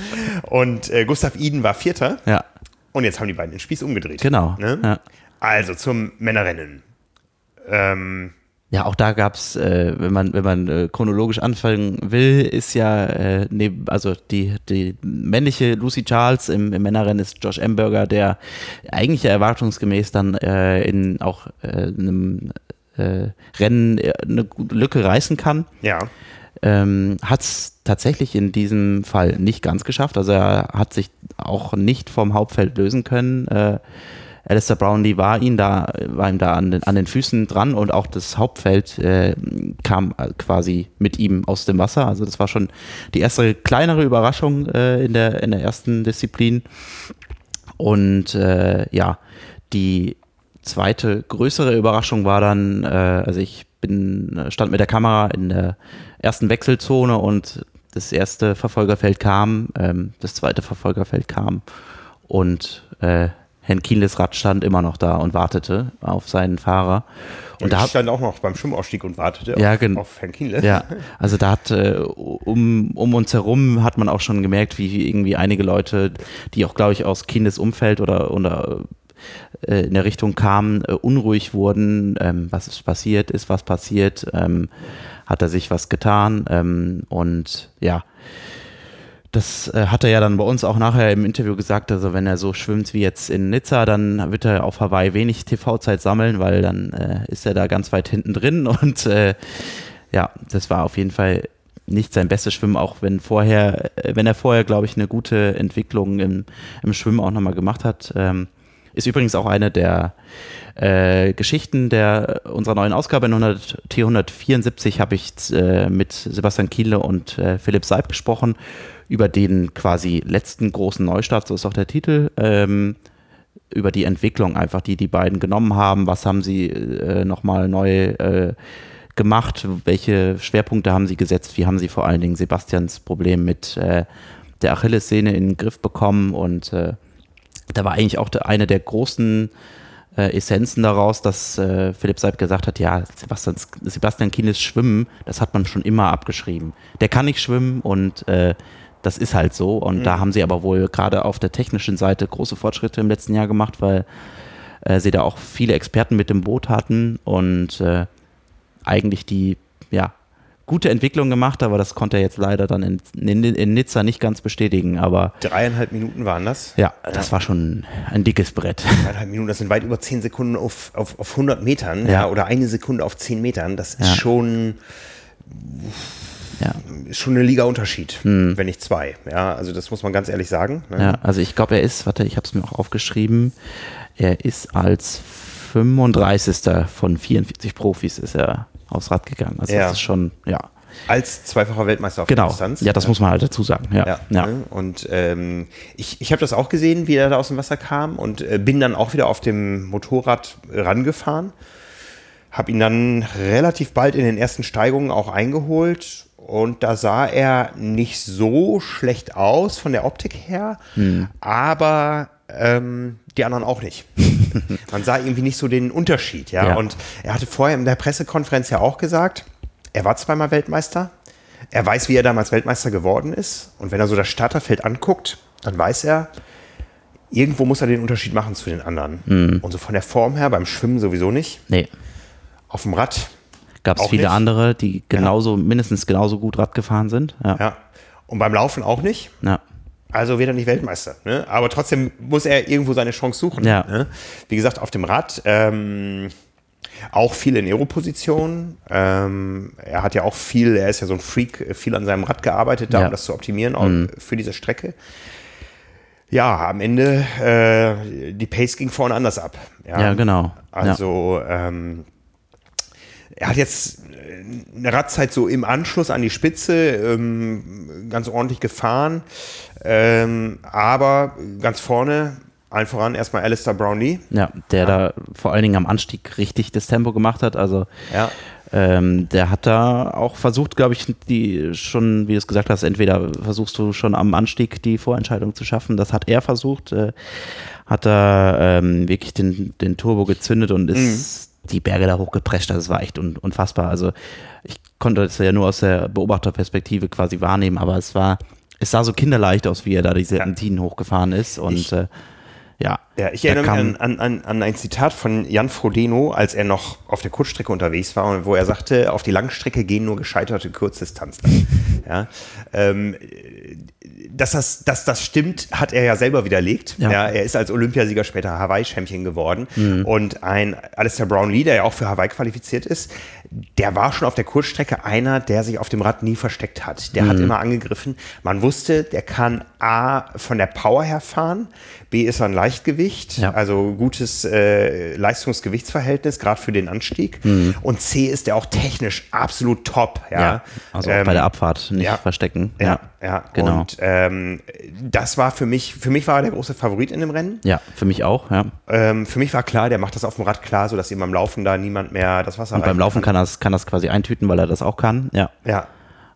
Und äh, Gustav Iden war Vierter. Ja, Und jetzt haben die beiden den Spieß umgedreht. genau. Ne? Ja. Also zum Männerrennen. Ähm, Ja, auch da gab's, äh, wenn man, wenn man äh, chronologisch anfangen will, ist ja, äh, neben, also die, die männliche Lucy Charles im, im Männerrennen ist Josh Amberger, der eigentlich ja erwartungsgemäß dann äh, in auch äh, einem äh, Rennen äh, eine gute Lücke reißen kann. ja. Ähm, hat es tatsächlich in diesem Fall nicht ganz geschafft. Also er hat sich auch nicht vom Hauptfeld lösen können. Äh, Alistair Brownlee war ihn da, war ihm da an den, an den Füßen dran und auch das Hauptfeld äh, kam quasi mit ihm aus dem Wasser. Also das war schon die erste kleinere Überraschung äh, in der in der ersten Disziplin. Und äh, ja, die zweite größere Überraschung war dann, äh, also ich bin stand mit der Kamera in der ersten Wechselzone und das erste Verfolgerfeld kam, ähm, das zweite Verfolgerfeld kam und äh, Herrn Kienles Rad stand immer noch da und wartete auf seinen Fahrer. Und, und da stand auch noch beim Schwimmausstieg und wartete ja, auf, gen- auf Herrn Kienle. Ja, also da hat äh, um, um uns herum hat man auch schon gemerkt, wie irgendwie einige Leute, die auch, glaube ich, aus Kienles Umfeld oder, oder äh, in der Richtung kamen, äh, unruhig wurden. Ähm, was ist passiert? Ist was passiert? Ähm, hat er sich was getan? Ähm, und ja, das äh, hat er ja dann bei uns auch nachher im Interview gesagt, also wenn er so schwimmt wie jetzt in Nizza, dann wird er auf Hawaii wenig T V-Zeit sammeln, weil dann äh, ist er da ganz weit hinten drin und äh, ja, das war auf jeden Fall nicht sein bestes Schwimmen, auch wenn vorher, äh, wenn er vorher, glaube ich, eine gute Entwicklung im, im Schwimmen auch nochmal gemacht hat. Ähm, ist übrigens auch eine der äh, Geschichten der unserer neuen Ausgabe in T hundertvierundsiebzig habe ich äh, mit Sebastian Kienle und äh, Philipp Seib gesprochen über den quasi letzten großen Neustart, so ist auch der Titel, ähm, über die Entwicklung einfach, die die beiden genommen haben, was haben sie äh, nochmal neu äh, gemacht, welche Schwerpunkte haben sie gesetzt, wie haben sie vor allen Dingen Sebastians Problem mit äh, der Achillessehne in den Griff bekommen und äh, da war eigentlich auch der, eine der großen äh, Essenzen daraus, dass äh, Philipp Seib gesagt hat, ja, Sebastian, Sebastian Kienles Schwimmen, das hat man schon immer abgeschrieben. Der kann nicht schwimmen und äh, das ist halt so und mhm. da haben sie aber wohl gerade auf der technischen Seite große Fortschritte im letzten Jahr gemacht, weil äh, sie da auch viele Experten mit im Boot hatten und äh, eigentlich die, ja, gute Entwicklung gemacht, aber das konnte er jetzt leider dann in, in, in Nizza nicht ganz bestätigen, aber dreieinhalb Minuten waren das? Ja, das ja. war schon ein dickes Brett. Dreieinhalb Minuten, das sind weit über zehn Sekunden auf, auf, auf hundert Metern, ja. Ja, oder eine Sekunde auf zehn Metern, das ist ja. schon ja. schon ein Liga-Unterschied, hm. wenn nicht zwei. Ja, also das muss man ganz ehrlich sagen. Ne? Ja, also ich glaube, er ist, warte, ich habe es mir auch aufgeschrieben, er ist als fünfunddreißigster von vierundvierzig Profis ist er aufs Rad gegangen. Also ja. das ist schon, ja. Als zweifacher Weltmeister auf genau. der Distanz. Ja, das muss man halt dazu sagen. Ja. ja, ja. Und ähm, ich, ich habe das auch gesehen, wie er da aus dem Wasser kam und äh, bin dann auch wieder auf dem Motorrad rangefahren. Habe ihn dann relativ bald in den ersten Steigungen auch eingeholt und da sah er nicht so schlecht aus von der Optik her, hm. aber ähm, die anderen auch nicht. Man sah irgendwie nicht so den Unterschied, ja? ja. Und er hatte vorher in der Pressekonferenz ja auch gesagt, er war zweimal Weltmeister, er weiß, wie er damals Weltmeister geworden ist und wenn er so das Starterfeld anguckt, dann weiß er, irgendwo muss er den Unterschied machen zu den anderen. Mhm. Und so von der Form her, beim Schwimmen sowieso nicht. Nee. Auf dem Rad gab es viele nicht. andere, die genauso, ja. mindestens genauso gut Rad gefahren sind. Ja. ja. Und beim Laufen auch nicht. Ja. Also wird er nicht Weltmeister. Ne? Aber trotzdem muss er irgendwo seine Chance suchen. Ja. Ne? Wie gesagt, auf dem Rad ähm, auch viel in Aero-Position. Ähm, er hat ja auch viel, er ist ja so ein Freak, viel an seinem Rad gearbeitet, da, ja. um das zu optimieren, auch mhm. für diese Strecke. Ja, am Ende, äh, die Pace ging vorne anders ab. Ja, ja genau. Also, ja. ähm, er hat jetzt eine Radzeit so im Anschluss an die Spitze ähm, ganz ordentlich gefahren, ähm, aber ganz vorne, allen voran erstmal Alistair Brownlee. Ja, der ja. da vor allen Dingen am Anstieg richtig das Tempo gemacht hat, also ja. ähm, der hat da auch versucht, glaube ich, die schon, wie du es gesagt hast, entweder versuchst du schon am Anstieg die Vorentscheidung zu schaffen, das hat er versucht, äh, hat da ähm, wirklich den, den Turbo gezündet und ist mhm. die Berge da hochgeprescht, das war echt un- unfassbar. Also ich konnte das ja nur aus der Beobachterperspektive quasi wahrnehmen, aber es war, es sah so kinderleicht aus, wie er da die Serpentinen ja. hochgefahren ist und ich, äh, ja. Ja, ich erinnere mich an, an, an ein Zitat von Jan Frodeno, als er noch auf der Kurzstrecke unterwegs war, wo er sagte, auf die Langstrecke gehen nur gescheiterte Kurzdistanzler. ja, ähm, dass das, dass das stimmt, hat er ja selber widerlegt. Ja. Ja, er ist als Olympiasieger später Hawaii-Champion geworden. Mhm. Und ein Alistair Brownlee, der ja auch für Hawaii qualifiziert ist, der war schon auf der Kurzstrecke einer, der sich auf dem Rad nie versteckt hat. Der mhm. hat immer angegriffen. Man wusste, der kann A, von der Power her fahren, B, ist er ein Leichtgewicht, ja. also gutes äh, Leistungs-Gewichtsverhältnis, gerade für den Anstieg. Mhm. Und C, ist der auch technisch absolut top. Ja, ja also ähm, bei der Abfahrt nicht ja, verstecken. Ja, ja, ja. genau. Und ähm, das war für mich, für mich war er der große Favorit in dem Rennen. Ja, für mich auch, ja. Ähm, für mich war klar, der macht das auf dem Rad klar, sodass ihm beim Laufen da niemand mehr das Wasser Und beim Laufen kann er kann das quasi eintüten, weil er das auch kann, ja. Ja.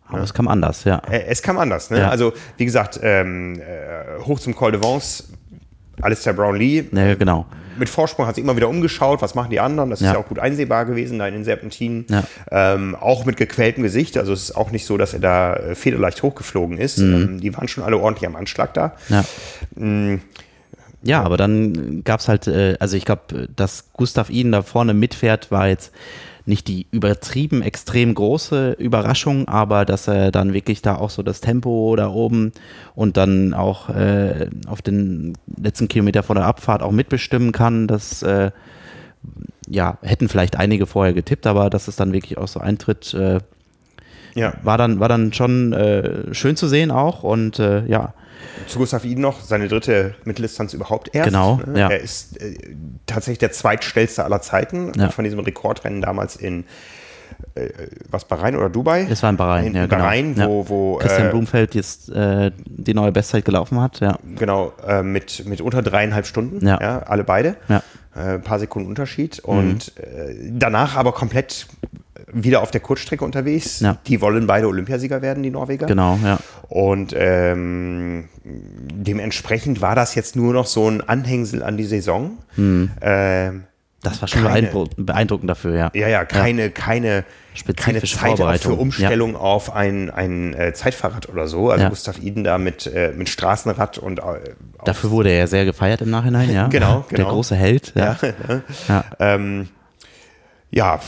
Aber ne? Es kam anders, ja. Äh, es kam anders, ne? Ja. Also, wie gesagt, ähm, äh, hoch zum Col de Vence, Alistair Brownlee. Ja, genau. Mit Vorsprung hat sich immer wieder umgeschaut, was machen die anderen, das ist ja, ja auch gut einsehbar gewesen da in den Serpentinen, ja. ähm, auch mit gequältem Gesicht, also es ist auch nicht so, dass er da äh, federleicht hochgeflogen ist, mhm. ähm, die waren schon alle ordentlich am Anschlag da. Ja, mhm. ja aber dann gab es halt, äh, also ich glaube, dass Gustav Iden da vorne mitfährt, war jetzt nicht die übertrieben extrem große Überraschung, aber dass er dann wirklich da auch so das Tempo da oben und dann auch äh, auf den letzten Kilometer vor der Abfahrt auch mitbestimmen kann, das äh, ja, hätten vielleicht einige vorher getippt, aber dass es dann wirklich auch so eintritt, äh, ja. war dann, war dann schon äh, schön zu sehen auch und äh, ja. Zu Gustav Iden noch, seine dritte Mitteldistanz überhaupt erst. Genau, ne? ja. Er ist äh, tatsächlich der zweitschnellste aller Zeiten ja. von diesem Rekordrennen damals in äh, was, Bahrain oder Dubai? Es war in Bahrain, in ja, Bahrain, genau. wo, wo Christian äh, Blumfeld jetzt äh, die neue Bestzeit gelaufen hat, ja. Genau, äh, mit, mit unter dreieinhalb Stunden, ja, ja alle beide. Ja. Äh, ein paar Sekunden Unterschied und mhm. äh, danach aber komplett wieder auf der Kurzstrecke unterwegs. Ja. Die wollen beide Olympiasieger werden, die Norweger. Genau, ja. Und ähm, dementsprechend war das jetzt nur noch so ein Anhängsel an die Saison. Mhm. Ähm, das war schon keine, beeindruckend, beeindruckend dafür, ja. Ja, ja, keine, ja. keine, keine Zeit auch für Umstellung ja. auf ein, ein äh, Zeitfahrrad oder so. Also ja. Gustav Iden da mit, äh, mit Straßenrad und äh, dafür wurde er ja sehr gefeiert im Nachhinein, ja. Genau, genau. Der große Held. Ja, ja, ja. ja. Ähm, ja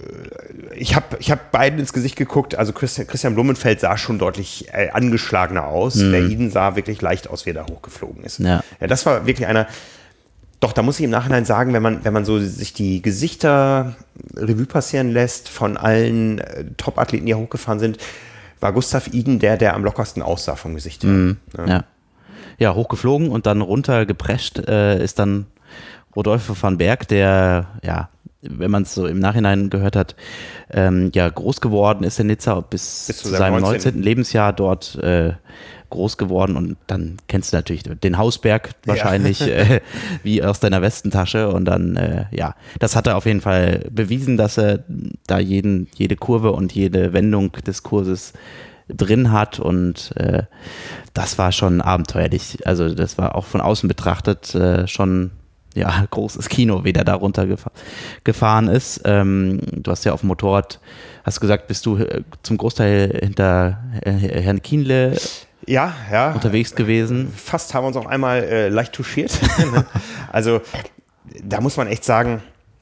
ich habe ich hab beiden ins Gesicht geguckt, also Christian, Christian Blumenfeld sah schon deutlich äh, angeschlagener aus, mhm. der Iden sah wirklich leicht aus, wie er da hochgeflogen ist. Ja. Ja, das war wirklich einer, doch, da muss ich im Nachhinein sagen, wenn man, wenn man so sich die Gesichter Revue passieren lässt von allen äh, Top-Athleten, die hochgefahren sind, war Gustav Iden der, der am lockersten aussah vom Gesicht her. Mhm. Ja. Ja. ja, hochgeflogen und dann runtergeprescht äh, ist dann Rodolphe van Berg, der, ja, wenn man es so im Nachhinein gehört hat, ähm, ja, groß geworden ist in Nizza bis, bis zu, zu seinem neunzehnten Lebensjahr dort äh, groß geworden und dann kennst du natürlich den Hausberg wahrscheinlich ja. äh, wie aus deiner Westentasche und dann, äh, ja, das hat er auf jeden Fall bewiesen, dass er da jeden, jede Kurve und jede Wendung des Kurses drin hat und äh, das war schon abenteuerlich, also das war auch von außen betrachtet äh, schon ja, großes Kino, wie der da runter gefahr, gefahren ist. Ähm, du hast ja auf dem Motorrad, hast gesagt, bist du zum Großteil hinter äh, Herrn Kienle ja, ja. unterwegs gewesen. Fast haben wir uns auch einmal äh, leicht touchiert. Also da muss man echt sagen,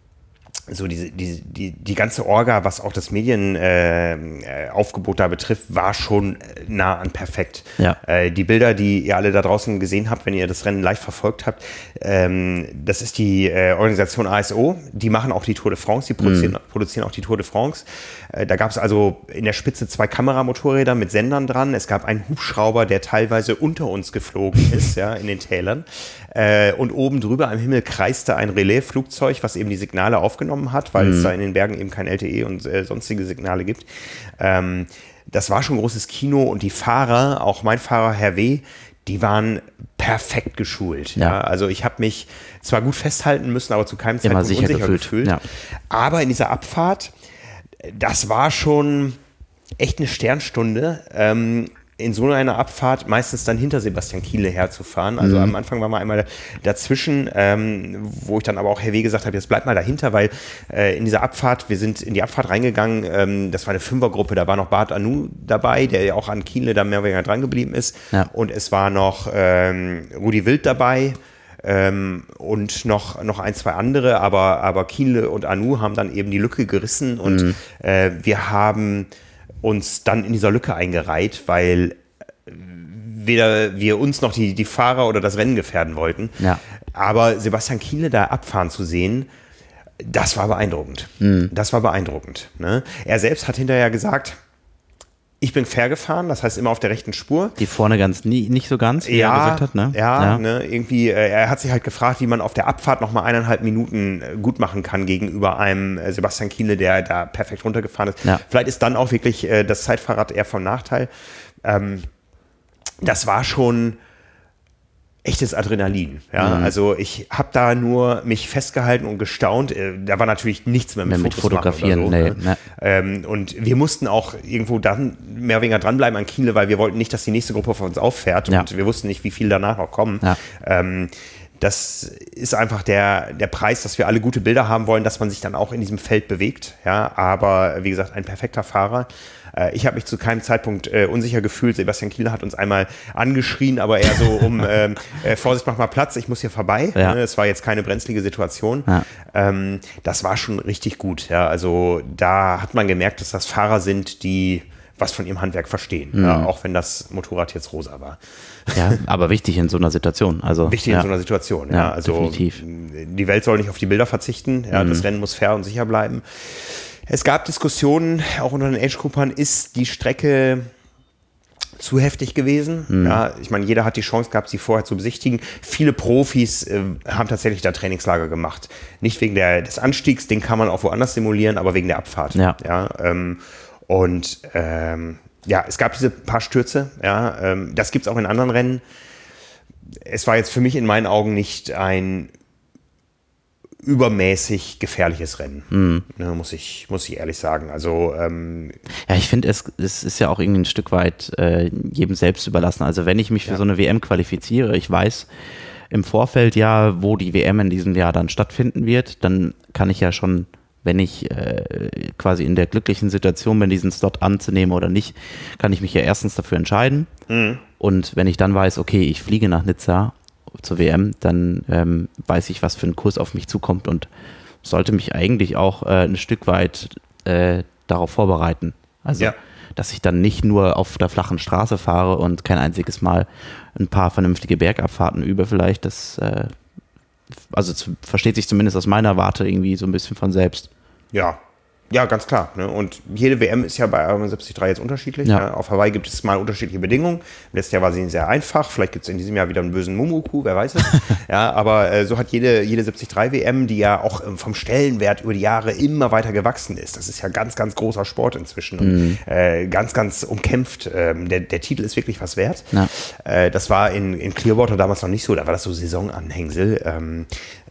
so diese, die, die, die ganze Orga, was auch das Medienaufgebot äh, da betrifft, war schon nah an perfekt. Ja. Äh, die Bilder, die ihr alle da draußen gesehen habt, wenn ihr das Rennen live verfolgt habt, ähm, das ist die äh, Organisation A S O, die machen auch die Tour de France, die produzieren, mhm. produzieren auch die Tour de France. Äh, da gab es also in der Spitze zwei Kameramotorräder mit Sendern dran. Es gab einen Hubschrauber, der teilweise unter uns geflogen ist, ja, in den Tälern. Äh, und oben drüber am Himmel kreiste ein Relais-Flugzeug, was eben die Signale aufgenommen hat, weil mhm. es da in den Bergen eben kein L T E und äh, sonstige Signale gibt. Ähm, das war schon großes Kino und die Fahrer, auch mein Fahrer Herr W., die waren perfekt geschult. Ja. Ja. Also ich habe mich zwar gut festhalten müssen, aber zu keinem Zeitpunkt unsicher gefühlt. gefühlt. Ja. Aber in dieser Abfahrt, das war schon echt eine Sternstunde. Ähm, in so einer Abfahrt meistens dann hinter Sebastian Kienle herzufahren. Also mhm. am Anfang war mal einmal dazwischen, ähm, wo ich dann aber auch Herr W. gesagt habe, jetzt bleib mal dahinter, weil äh, in dieser Abfahrt, wir sind in die Abfahrt reingegangen, ähm, das war eine Fünfergruppe, da war noch Bart Anu dabei, der ja auch an Kienle da mehr oder weniger dran geblieben ist. Ja. Und es war noch ähm, Rudi Wild dabei. Ähm, und noch, noch ein, zwei andere, aber, aber Kienle und Anu haben dann eben die Lücke gerissen und mhm. äh, wir haben uns dann in dieser Lücke eingereiht, weil weder wir uns noch die, die Fahrer oder das Rennen gefährden wollten. Ja. Aber Sebastian Kienle da abfahren zu sehen, das war beeindruckend. Mhm. Das war beeindruckend. Ne? Er selbst hat hinterher gesagt, ich bin fair gefahren, das heißt immer auf der rechten Spur. Die vorne ganz nie, nicht so ganz, wie ja, er gesagt hat, ne? Ja, ja. Ne, irgendwie, äh, er hat sich halt gefragt, wie man auf der Abfahrt nochmal eineinhalb Minuten äh, gut machen kann gegenüber einem äh, Sebastian Kienle, der da perfekt runtergefahren ist. Ja. Vielleicht ist dann auch wirklich äh, das Zeitfahrrad eher vom Nachteil. Ähm, das war schon echtes Adrenalin. Ja? Mhm. Also ich habe da nur mich festgehalten und gestaunt. Da war natürlich nichts mehr mit, mit Fotografieren. So, nee, ne? Ne. Ähm, und wir mussten auch irgendwo dann mehr oder weniger dranbleiben an Kiele, weil wir wollten nicht, dass die nächste Gruppe von uns auffährt ja. und wir wussten nicht, wie viel danach noch kommen. Ja. Ähm, das ist einfach der, der Preis, dass wir alle gute Bilder haben wollen, dass man sich dann auch in diesem Feld bewegt. Ja? Aber wie gesagt, ein perfekter Fahrer. Ich habe mich zu keinem Zeitpunkt äh, unsicher gefühlt. Sebastian Kiel hat uns einmal angeschrien, aber eher so um ähm, äh, Vorsicht, mach mal Platz, ich muss hier vorbei. Es ja. war jetzt keine brenzlige Situation. Ja. Ähm, das war schon richtig gut. Ja. Also da hat man gemerkt, dass das Fahrer sind, die was von ihrem Handwerk verstehen. Mhm. Ja, auch wenn das Motorrad jetzt rosa war. Ja, aber wichtig in so einer Situation. Also, wichtig ja. in so einer Situation, ja. ja also definitiv. Die Welt soll nicht auf die Bilder verzichten. Ja. Mhm. Das Rennen muss fair und sicher bleiben. Es gab Diskussionen, auch unter den Age-Groupern, ist die Strecke zu heftig gewesen. Mhm. Ja, ich meine, jeder hat die Chance gehabt, sie vorher zu besichtigen. Viele Profis äh, haben tatsächlich da Trainingslager gemacht. Nicht wegen der, des Anstiegs, den kann man auch woanders simulieren, aber wegen der Abfahrt. Ja. Ja, ähm, und ähm, ja, es gab diese paar Stürze. Ja, ähm, das gibt es auch in anderen Rennen. Es war jetzt für mich in meinen Augen nicht ein übermäßig gefährliches Rennen, mhm. ne, muss ich, muss ich ehrlich sagen. Also ähm, ja, ich finde, es, es ist ja auch irgendwie ein Stück weit äh, jedem selbst überlassen. Also wenn ich mich für ja. so eine W M qualifiziere, ich weiß im Vorfeld ja, wo die W M in diesem Jahr dann stattfinden wird, dann kann ich ja schon, wenn ich äh, quasi in der glücklichen Situation bin, diesen Slot anzunehmen oder nicht, kann ich mich ja erstens dafür entscheiden. Mhm. Und wenn ich dann weiß, okay, ich fliege nach Nizza zur W M, dann ähm, weiß ich, was für ein Kurs auf mich zukommt und sollte mich eigentlich auch äh, ein Stück weit äh, darauf vorbereiten. Also, ja. dass ich dann nicht nur auf der flachen Straße fahre und kein einziges Mal ein paar vernünftige Bergabfahrten übe vielleicht, das äh, also zu, versteht sich zumindest aus meiner Warte irgendwie so ein bisschen von selbst. Ja. Ja, ganz klar. Ne? Und jede W M ist ja bei Ironman siebzig drei jetzt unterschiedlich. Ja. Ne? Auf Hawaii gibt es mal unterschiedliche Bedingungen. Letztes Jahr war sie sehr einfach. Vielleicht gibt es in diesem Jahr wieder einen bösen Mumuku, wer weiß es. ja, aber äh, so hat jede, jede siebzig drei W M, die ja auch ähm, vom Stellenwert über die Jahre immer weiter gewachsen ist. Das ist ja ganz, ganz großer Sport inzwischen. Und, mhm. äh, ganz, ganz umkämpft. Ähm, der, der Titel ist wirklich was wert. Ja. Äh, das war in, in Clearwater damals noch nicht so. Da war das so Saisonanhängsel. Ähm,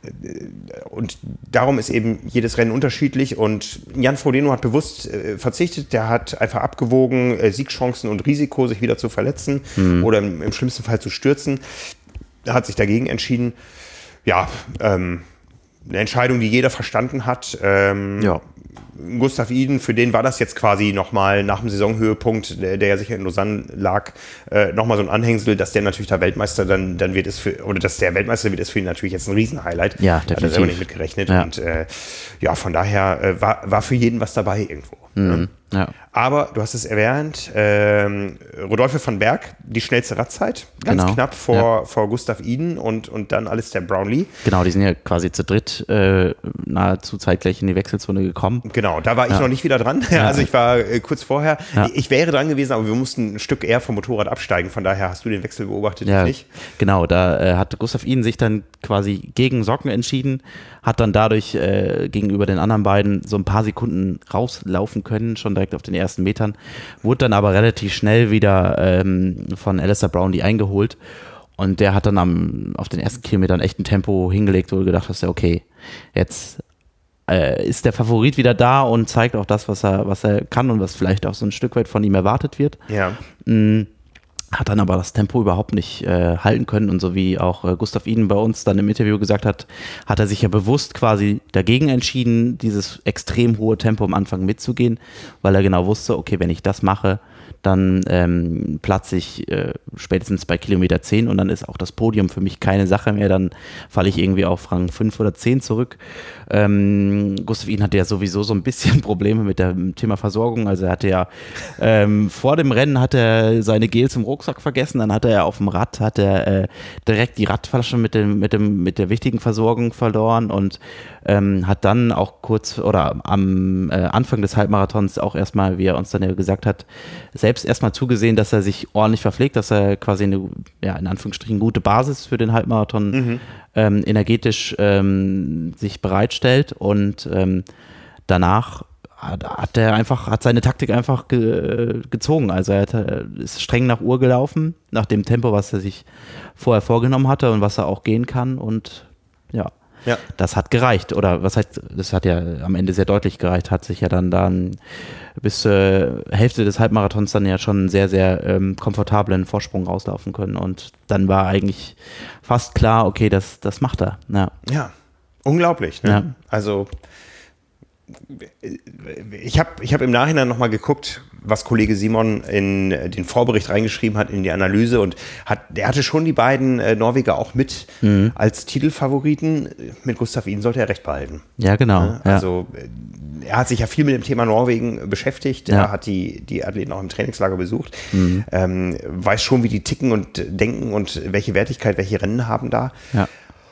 Und darum ist eben jedes Rennen unterschiedlich und Jan Frodeno hat bewusst äh, verzichtet, der hat einfach abgewogen, äh, Siegchancen und Risiko, sich wieder zu verletzen mhm. oder im, im schlimmsten Fall zu stürzen. Er hat sich dagegen entschieden. Ja, ähm, eine Entscheidung, die jeder verstanden hat. Ähm, ja. Gustav Iden, für den war das jetzt quasi nochmal nach dem Saisonhöhepunkt, der, der ja sicher in Lausanne lag, äh, nochmal so ein Anhängsel, dass der natürlich der Weltmeister dann, dann wird es für, oder dass der Weltmeister wird, ist für ihn natürlich jetzt ein Riesenhighlight. Ja, definitiv. Hat er selber nicht mitgerechnet. Ja. Und äh, ja, von daher äh, war, war für jeden was dabei irgendwo. Mhm. Ne? Ja. Aber du hast es erwähnt, ähm, Rodolphe van Berg, die schnellste Radtzeit, ganz genau. knapp vor, ja. vor Gustav Iden und, und dann Alistair Brownlee. Genau, die sind ja quasi zu dritt äh, nahezu zeitgleich in die Wechselzone gekommen. Genau, da war ich ja. noch nicht wieder dran. Ja. Also ich war äh, kurz vorher. Ja. Ich wäre dran gewesen, aber wir mussten ein Stück eher vom Motorrad absteigen. Von daher hast du den Wechsel beobachtet, ja, ich nicht. Genau, da äh, hat Gustav Iden sich dann quasi gegen Socken entschieden, hat dann dadurch äh, gegenüber den anderen beiden so ein paar Sekunden rauslaufen können, schon direkt auf den ersten Metern, wurde dann aber relativ schnell wieder ähm, von Alistair Brownlee eingeholt und der hat dann am, auf den ersten Kilometern echt ein Tempo hingelegt, wo du gedacht hast, ja okay, jetzt äh, ist der Favorit wieder da und zeigt auch das, was er, was er kann und was vielleicht auch so ein Stück weit von ihm erwartet wird. Ja. Mhm. Hat dann aber das Tempo überhaupt nicht äh, halten können und so wie auch äh, Gustav Iden bei uns dann im Interview gesagt hat, hat er sich ja bewusst quasi dagegen entschieden, dieses extrem hohe Tempo am Anfang mitzugehen, weil er genau wusste, okay, wenn ich das mache, dann ähm, platze ich äh, spätestens bei Kilometer zehn und dann ist auch das Podium für mich keine Sache mehr, dann falle ich irgendwie auf Rang fünf oder zehn zurück. Ähm, Gustav Iden hatte ja sowieso so ein bisschen Probleme mit dem Thema Versorgung, also er hatte ja ähm, vor dem Rennen hat er seine Gels im Rucksack vergessen, dann hat er ja auf dem Rad, hat er äh, direkt die Radflasche mit dem, mit dem, mit der wichtigen Versorgung verloren und ähm, hat dann auch kurz oder am äh, Anfang des Halbmarathons auch erstmal, wie er uns dann ja gesagt hat, selbst erstmal zugesehen, dass er sich ordentlich verpflegt, dass er quasi eine, ja, in Anführungsstrichen gute Basis für den Halbmarathon mhm. ähm, energetisch ähm, sich bereitstellt und ähm, danach hat, hat er einfach, hat seine Taktik einfach ge, gezogen. Also er hat, ist streng nach Uhr gelaufen, nach dem Tempo, was er sich vorher vorgenommen hatte und was er auch gehen kann. Und ja, ja. das hat gereicht. Oder was heißt, das hat ja am Ende sehr deutlich gereicht, hat sich ja dann dann bis zur Hälfte des Halbmarathons dann ja schon einen sehr, sehr ähm, komfortablen Vorsprung rauslaufen können. Und dann war eigentlich fast klar, okay, das, das macht er. Ja, ja unglaublich. Ne? Ja. Also ich habe ich hab im Nachhinein nochmal geguckt, was Kollege Simon in den Vorbericht reingeschrieben hat, in die Analyse, und hat, der hatte schon die beiden äh, Norweger auch mit mhm. als Titelfavoriten. Mit Gustav Iden sollte er recht behalten. Ja, genau. Ja, also ja. er hat sich ja viel mit dem Thema Norwegen beschäftigt, ja. er hat die, die Athleten auch im Trainingslager besucht, mhm. ähm, weiß schon, wie die ticken und denken und welche Wertigkeit, welche Rennen haben da. Ja.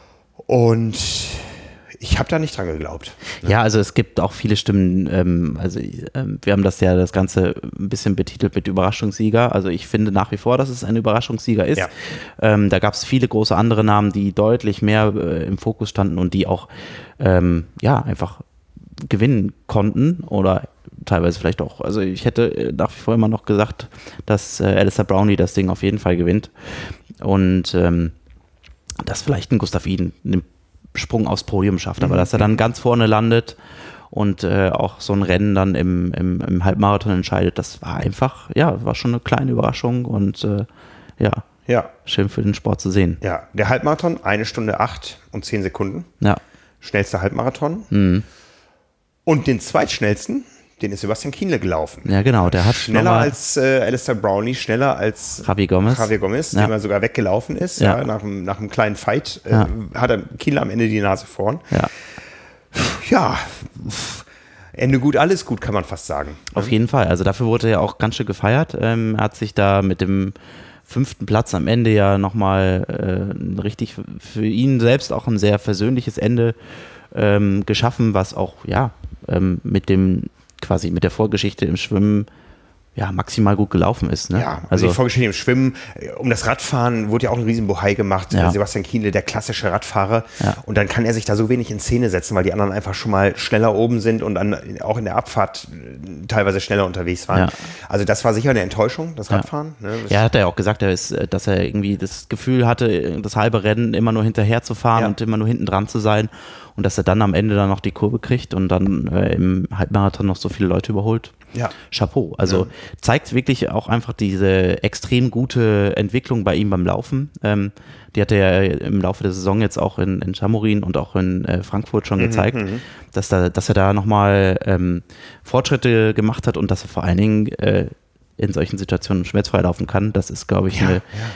Und ich habe da nicht dran geglaubt. Ne? Ja, also es gibt auch viele Stimmen, ähm, also ähm, wir haben das ja das Ganze ein bisschen betitelt mit Überraschungssieger. Also ich finde nach wie vor, dass es ein Überraschungssieger ist. Ja. Ähm, da gab es viele große andere Namen, die deutlich mehr äh, im Fokus standen und die auch ähm, ja einfach gewinnen konnten oder teilweise vielleicht auch. Also ich hätte nach wie vor immer noch gesagt, dass äh, Alistair Brownlee das Ding auf jeden Fall gewinnt und ähm, dass vielleicht ein Gustav Iden nimmt Sprung aufs Podium schafft, aber mhm. dass er dann ganz vorne landet und äh, auch so ein Rennen dann im, im, im Halbmarathon entscheidet, das war einfach, ja, war schon eine kleine Überraschung und äh, ja, ja, schön für den Sport zu sehen. Ja, der Halbmarathon, eine Stunde acht und zehn Sekunden. Ja. Schnellster Halbmarathon. Mhm. Und den zweitschnellsten, den ist Sebastian Kienle gelaufen. Ja, genau, der hat schneller als äh, Alistair Brownlee, schneller als Javi Gomez, Javi Gomez, ja. dem er sogar weggelaufen ist. Ja. Ja, nach, einem, nach einem kleinen Fight äh, ja. hat er Kienle am Ende die Nase vorn. Ja. Ja, Ende gut, alles gut, kann man fast sagen. Auf jeden Fall, also dafür wurde er auch ganz schön gefeiert. Ähm, er hat sich da mit dem fünften Platz am Ende ja nochmal äh, richtig für ihn selbst auch ein sehr versöhnliches Ende ähm, geschaffen, was auch ja ähm, mit dem quasi mit der Vorgeschichte im Schwimmen ja maximal gut gelaufen ist. Ne? Ja, also die Vorgeschichte im Schwimmen, um das Radfahren wurde ja auch ein riesen Bohai gemacht. Ja. Sebastian Kienle, der klassische Radfahrer. Ja. Und dann kann er sich da so wenig in Szene setzen, weil die anderen einfach schon mal schneller oben sind und dann auch in der Abfahrt teilweise schneller unterwegs waren. Ja. Also das war sicher eine Enttäuschung, das Radfahren. Ja, ne? ja hat er auch gesagt, er ist, dass er irgendwie das Gefühl hatte, das halbe Rennen immer nur hinterher zu fahren ja. und immer nur hinten dran zu sein. Und dass er dann am Ende dann noch die Kurve kriegt und dann äh, im Halbmarathon noch so viele Leute überholt. Ja. Chapeau. Also ja. zeigt wirklich auch einfach diese extrem gute Entwicklung bei ihm beim Laufen. Ähm, die hat er ja im Laufe der Saison jetzt auch in, in Chamorin und auch in äh, Frankfurt schon mhm, gezeigt, m- dass, da, dass er da nochmal ähm, Fortschritte gemacht hat und dass er vor allen Dingen äh, in solchen Situationen schmerzfrei laufen kann. Das ist, glaube ich, ja, eine ja.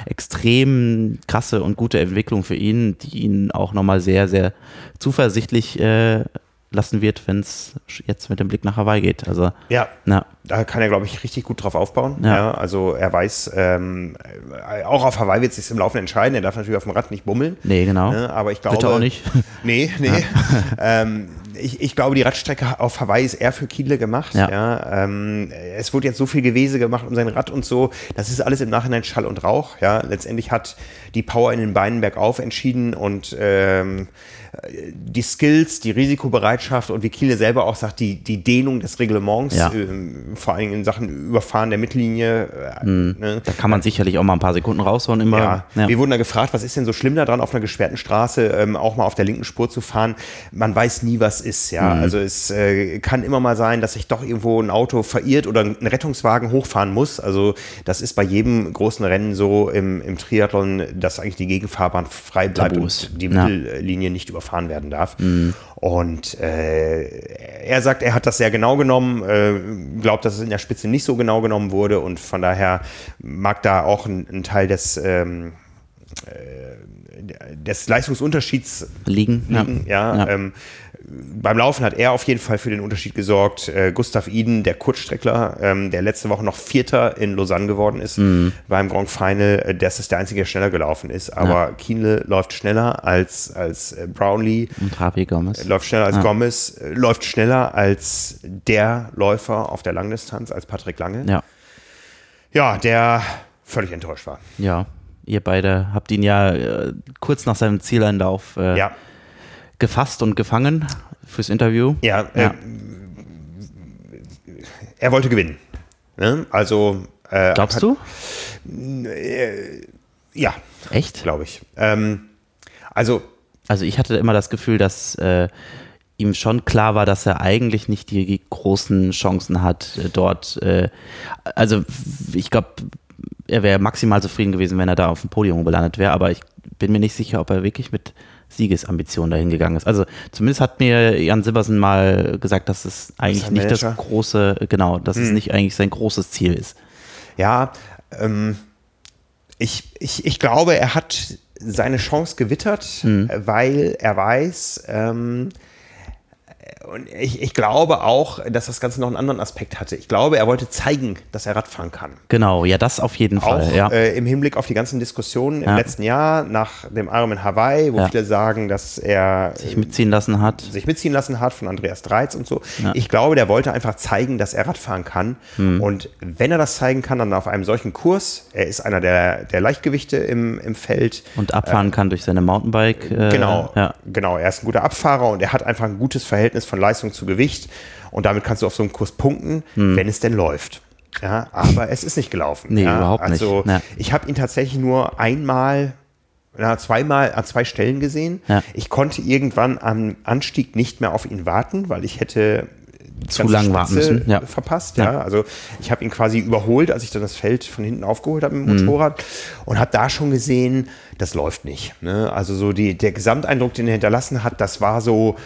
extrem krasse und gute Entwicklung für ihn, die ihn auch nochmal sehr, sehr zuversichtlich äh, lassen wird, wenn es jetzt mit dem Blick nach Hawaii geht. Also, ja, na. da kann er, glaube ich, richtig gut drauf aufbauen. Ja. Ja, also er weiß, ähm, auch auf Hawaii wird es sich im Laufen entscheiden. Er darf natürlich auf dem Rad nicht bummeln. Nee, genau. Ne, aber ich glaube, bitte auch nicht. Nee, nee. Ja. ähm, Ich, ich glaube, die Radstrecke auf Hawaii ist eher für Kienle gemacht. Ja. Ja, ähm, es wurde jetzt so viel Gewese gemacht um sein Rad und so. Das ist alles im Nachhinein Schall und Rauch. Ja, letztendlich hat die Power in den Beinen bergauf entschieden und ähm, die Skills, die Risikobereitschaft und wie Kienle selber auch sagt, die, die Dehnung des Reglements, ja. ähm, vor allem in Sachen Überfahren der Mittellinie. Äh, mhm. ne? Da kann man sicherlich auch mal ein paar Sekunden raushauen. Immer. Ja. Ja. Wir wurden da gefragt, was ist denn so schlimm daran, auf einer gesperrten Straße ähm, auch mal auf der linken Spur zu fahren? Man weiß nie, was ist. Ja, mhm. also es äh, kann immer mal sein, dass sich doch irgendwo ein Auto verirrt oder ein Rettungswagen hochfahren muss. Also das ist bei jedem großen Rennen so im, im Triathlon, dass eigentlich die Gegenfahrbahn frei bleibt Tabus. und die ja. Mittellinie nicht überfahren werden darf. Mhm. Und äh, er sagt, er hat das sehr genau genommen, äh, glaubt, dass es in der Spitze nicht so genau genommen wurde und von daher mag da auch ein, ein Teil des ähm, äh, des Leistungsunterschieds liegen. liegen ja. Ja. Ähm, beim Laufen hat er auf jeden Fall für den Unterschied gesorgt. Äh, Gustav Iden, der Kurzstreckler, ähm, der letzte Woche noch Vierter in Lausanne geworden ist mhm. beim Grand Final, äh, das ist der Einzige, der schneller gelaufen ist. Aber ja. Kienle läuft schneller als, als äh, Brownlee. Und Javi Gomez. Äh, läuft schneller als ja. Gomez, äh, läuft schneller als der Läufer auf der Langdistanz, als Patrick Lange. Ja. Ja, der völlig enttäuscht war. Ja, ihr beide habt ihn ja äh, kurz nach seinem Zieleinlauf äh, ja. gefasst und gefangen fürs Interview. Ja, ja. Äh, er wollte gewinnen. Ne? Also äh, Glaubst hat, du? Äh, ja. Echt? Glaube ich. Ähm, also Also ich hatte immer das Gefühl, dass äh, ihm schon klar war, dass er eigentlich nicht die großen Chancen hat, äh, dort, äh, also ich glaube, er wäre maximal zufrieden gewesen, wenn er da auf dem Podium gelandet wäre, aber ich bin mir nicht sicher, ob er wirklich mit Siegesambitionen dahin gegangen ist. Also zumindest hat mir Jan Sibbersen mal gesagt, dass es eigentlich nicht das große, genau, dass hm. es nicht eigentlich sein großes Ziel ist. Ja, ähm, ich, ich, ich glaube, er hat seine Chance gewittert, hm. weil er weiß, ähm, und ich, ich glaube auch, dass das Ganze noch einen anderen Aspekt hatte. Ich glaube, er wollte zeigen, dass er Radfahren kann. Genau, ja, das auf jeden auch, Fall. Ja. Äh, im Hinblick auf die ganzen Diskussionen im ja. letzten Jahr nach dem Ironman Hawaii, wo ja. viele sagen, dass er sich mitziehen lassen hat. Sich mitziehen lassen hat von Andreas Dreiz und so. Ja. Ich glaube, der wollte einfach zeigen, dass er Radfahren kann. Hm. Und wenn er das zeigen kann, dann auf einem solchen Kurs. Er ist einer der, der Leichtgewichte im, im Feld. Und abfahren äh, kann durch seine Mountainbike. Äh, genau, ja. genau. Er ist ein guter Abfahrer und er hat einfach ein gutes Verhältnis von Leistung zu Gewicht. Und damit kannst du auf so einem Kurs punkten, hm. wenn es denn läuft. Ja, aber es ist nicht gelaufen. Nee, ja, überhaupt also nicht. Ja. Ich habe ihn tatsächlich nur einmal, na, zweimal an zwei Stellen gesehen. Ja. Ich konnte irgendwann am Anstieg nicht mehr auf ihn warten, weil ich hätte zu lang warten müssen. Ja. verpasst. Ja. Ja. Also ich habe ihn quasi überholt, als ich dann das Feld von hinten aufgeholt habe mit dem Motorrad, mhm. und habe da schon gesehen, das läuft nicht. Ne? Also so die, der Gesamteindruck, den er hinterlassen hat, das war so,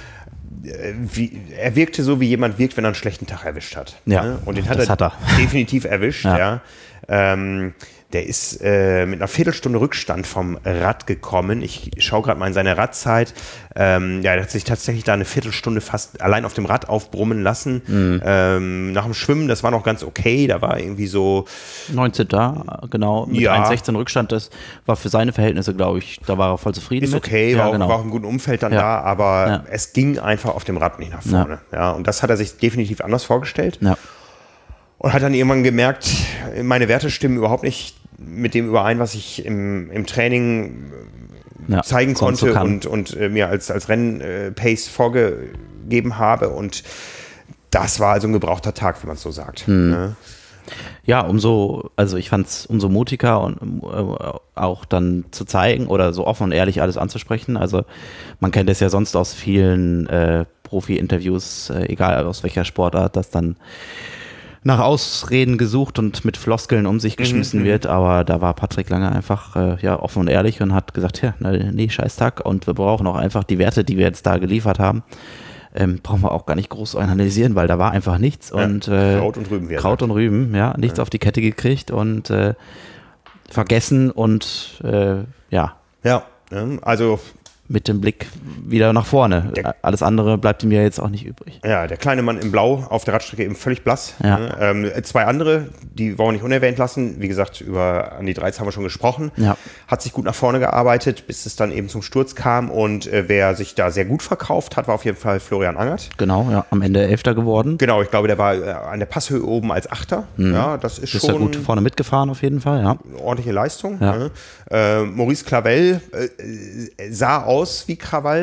wie, er wirkte so, wie jemand wirkt, wenn er einen schlechten Tag erwischt hat. Ja, ne? Und den hat er, hat er definitiv erwischt. Ja. Ja. Ähm, der ist äh, mit einer Viertelstunde Rückstand vom Rad gekommen. Ich schaue gerade mal in seine Radzeit. Ähm, ja, er hat sich tatsächlich da eine Viertelstunde fast allein auf dem Rad aufbrummen lassen. Mhm. Ähm, nach dem Schwimmen, das war noch ganz okay. Da war irgendwie so neunzehnter Genau, mit ja. eins sechzehn Rückstand. Das war für seine Verhältnisse, glaube ich, da war er voll zufrieden ist mit. Ist okay, ja, war, genau. auch, war auch im guten Umfeld dann ja. da, aber ja. es ging einfach auf dem Rad nicht nach vorne. Ja. Ja, und das hat er sich definitiv anders vorgestellt. Ja. Und hat dann irgendwann gemerkt, meine Werte stimmen überhaupt nicht mit dem überein, was ich im, im Training ja, zeigen konnte so und, und äh, mir als, als Renn-Pace äh, vorgegeben habe. Und das war also ein gebrauchter Tag, wenn man es so sagt. Hm. Ne? Ja, umso, also ich fand es umso mutiger und äh, auch dann zu zeigen oder so offen und ehrlich alles anzusprechen. Also man kennt es ja sonst aus vielen äh, Profi-Interviews, äh, egal aus welcher Sportart, dass dann nach Ausreden gesucht und mit Floskeln um sich geschmissen mhm. wird, aber da war Patrick Lange einfach äh, ja, offen und ehrlich und hat gesagt, ja, nee, scheiß Tag, und wir brauchen auch einfach die Werte, die wir jetzt da geliefert haben, ähm, brauchen wir auch gar nicht groß analysieren, weil da war einfach nichts. Ja, und äh, Kraut und Rüben. Kraut und Rüben, ja, nichts ja. auf die Kette gekriegt und äh, vergessen und äh, ja. Ja, also mit dem Blick wieder nach vorne. Der, Alles andere bleibt ihm ja jetzt auch nicht übrig. Ja, der kleine Mann im Blau auf der Radstrecke eben völlig blass. Ja. Ne? Ähm, zwei andere, die wollen wir nicht unerwähnt lassen. Wie gesagt, über Andi Dreiz haben wir schon gesprochen. Ja. Hat sich gut nach vorne gearbeitet, bis es dann eben zum Sturz kam. Und äh, wer sich da sehr gut verkauft hat, war auf jeden Fall Florian Angert. Genau, ja, am Ende Elfter geworden. Genau, ich glaube, der war äh, an der Passhöhe oben als Achter. Mhm. Ja, das ist, ist schon... Ist ja gut vorne mitgefahren auf jeden Fall, ja. Ordentliche Leistung. Ja. Ne? Äh, Maurice Clavel äh, sah aus wie Krawall.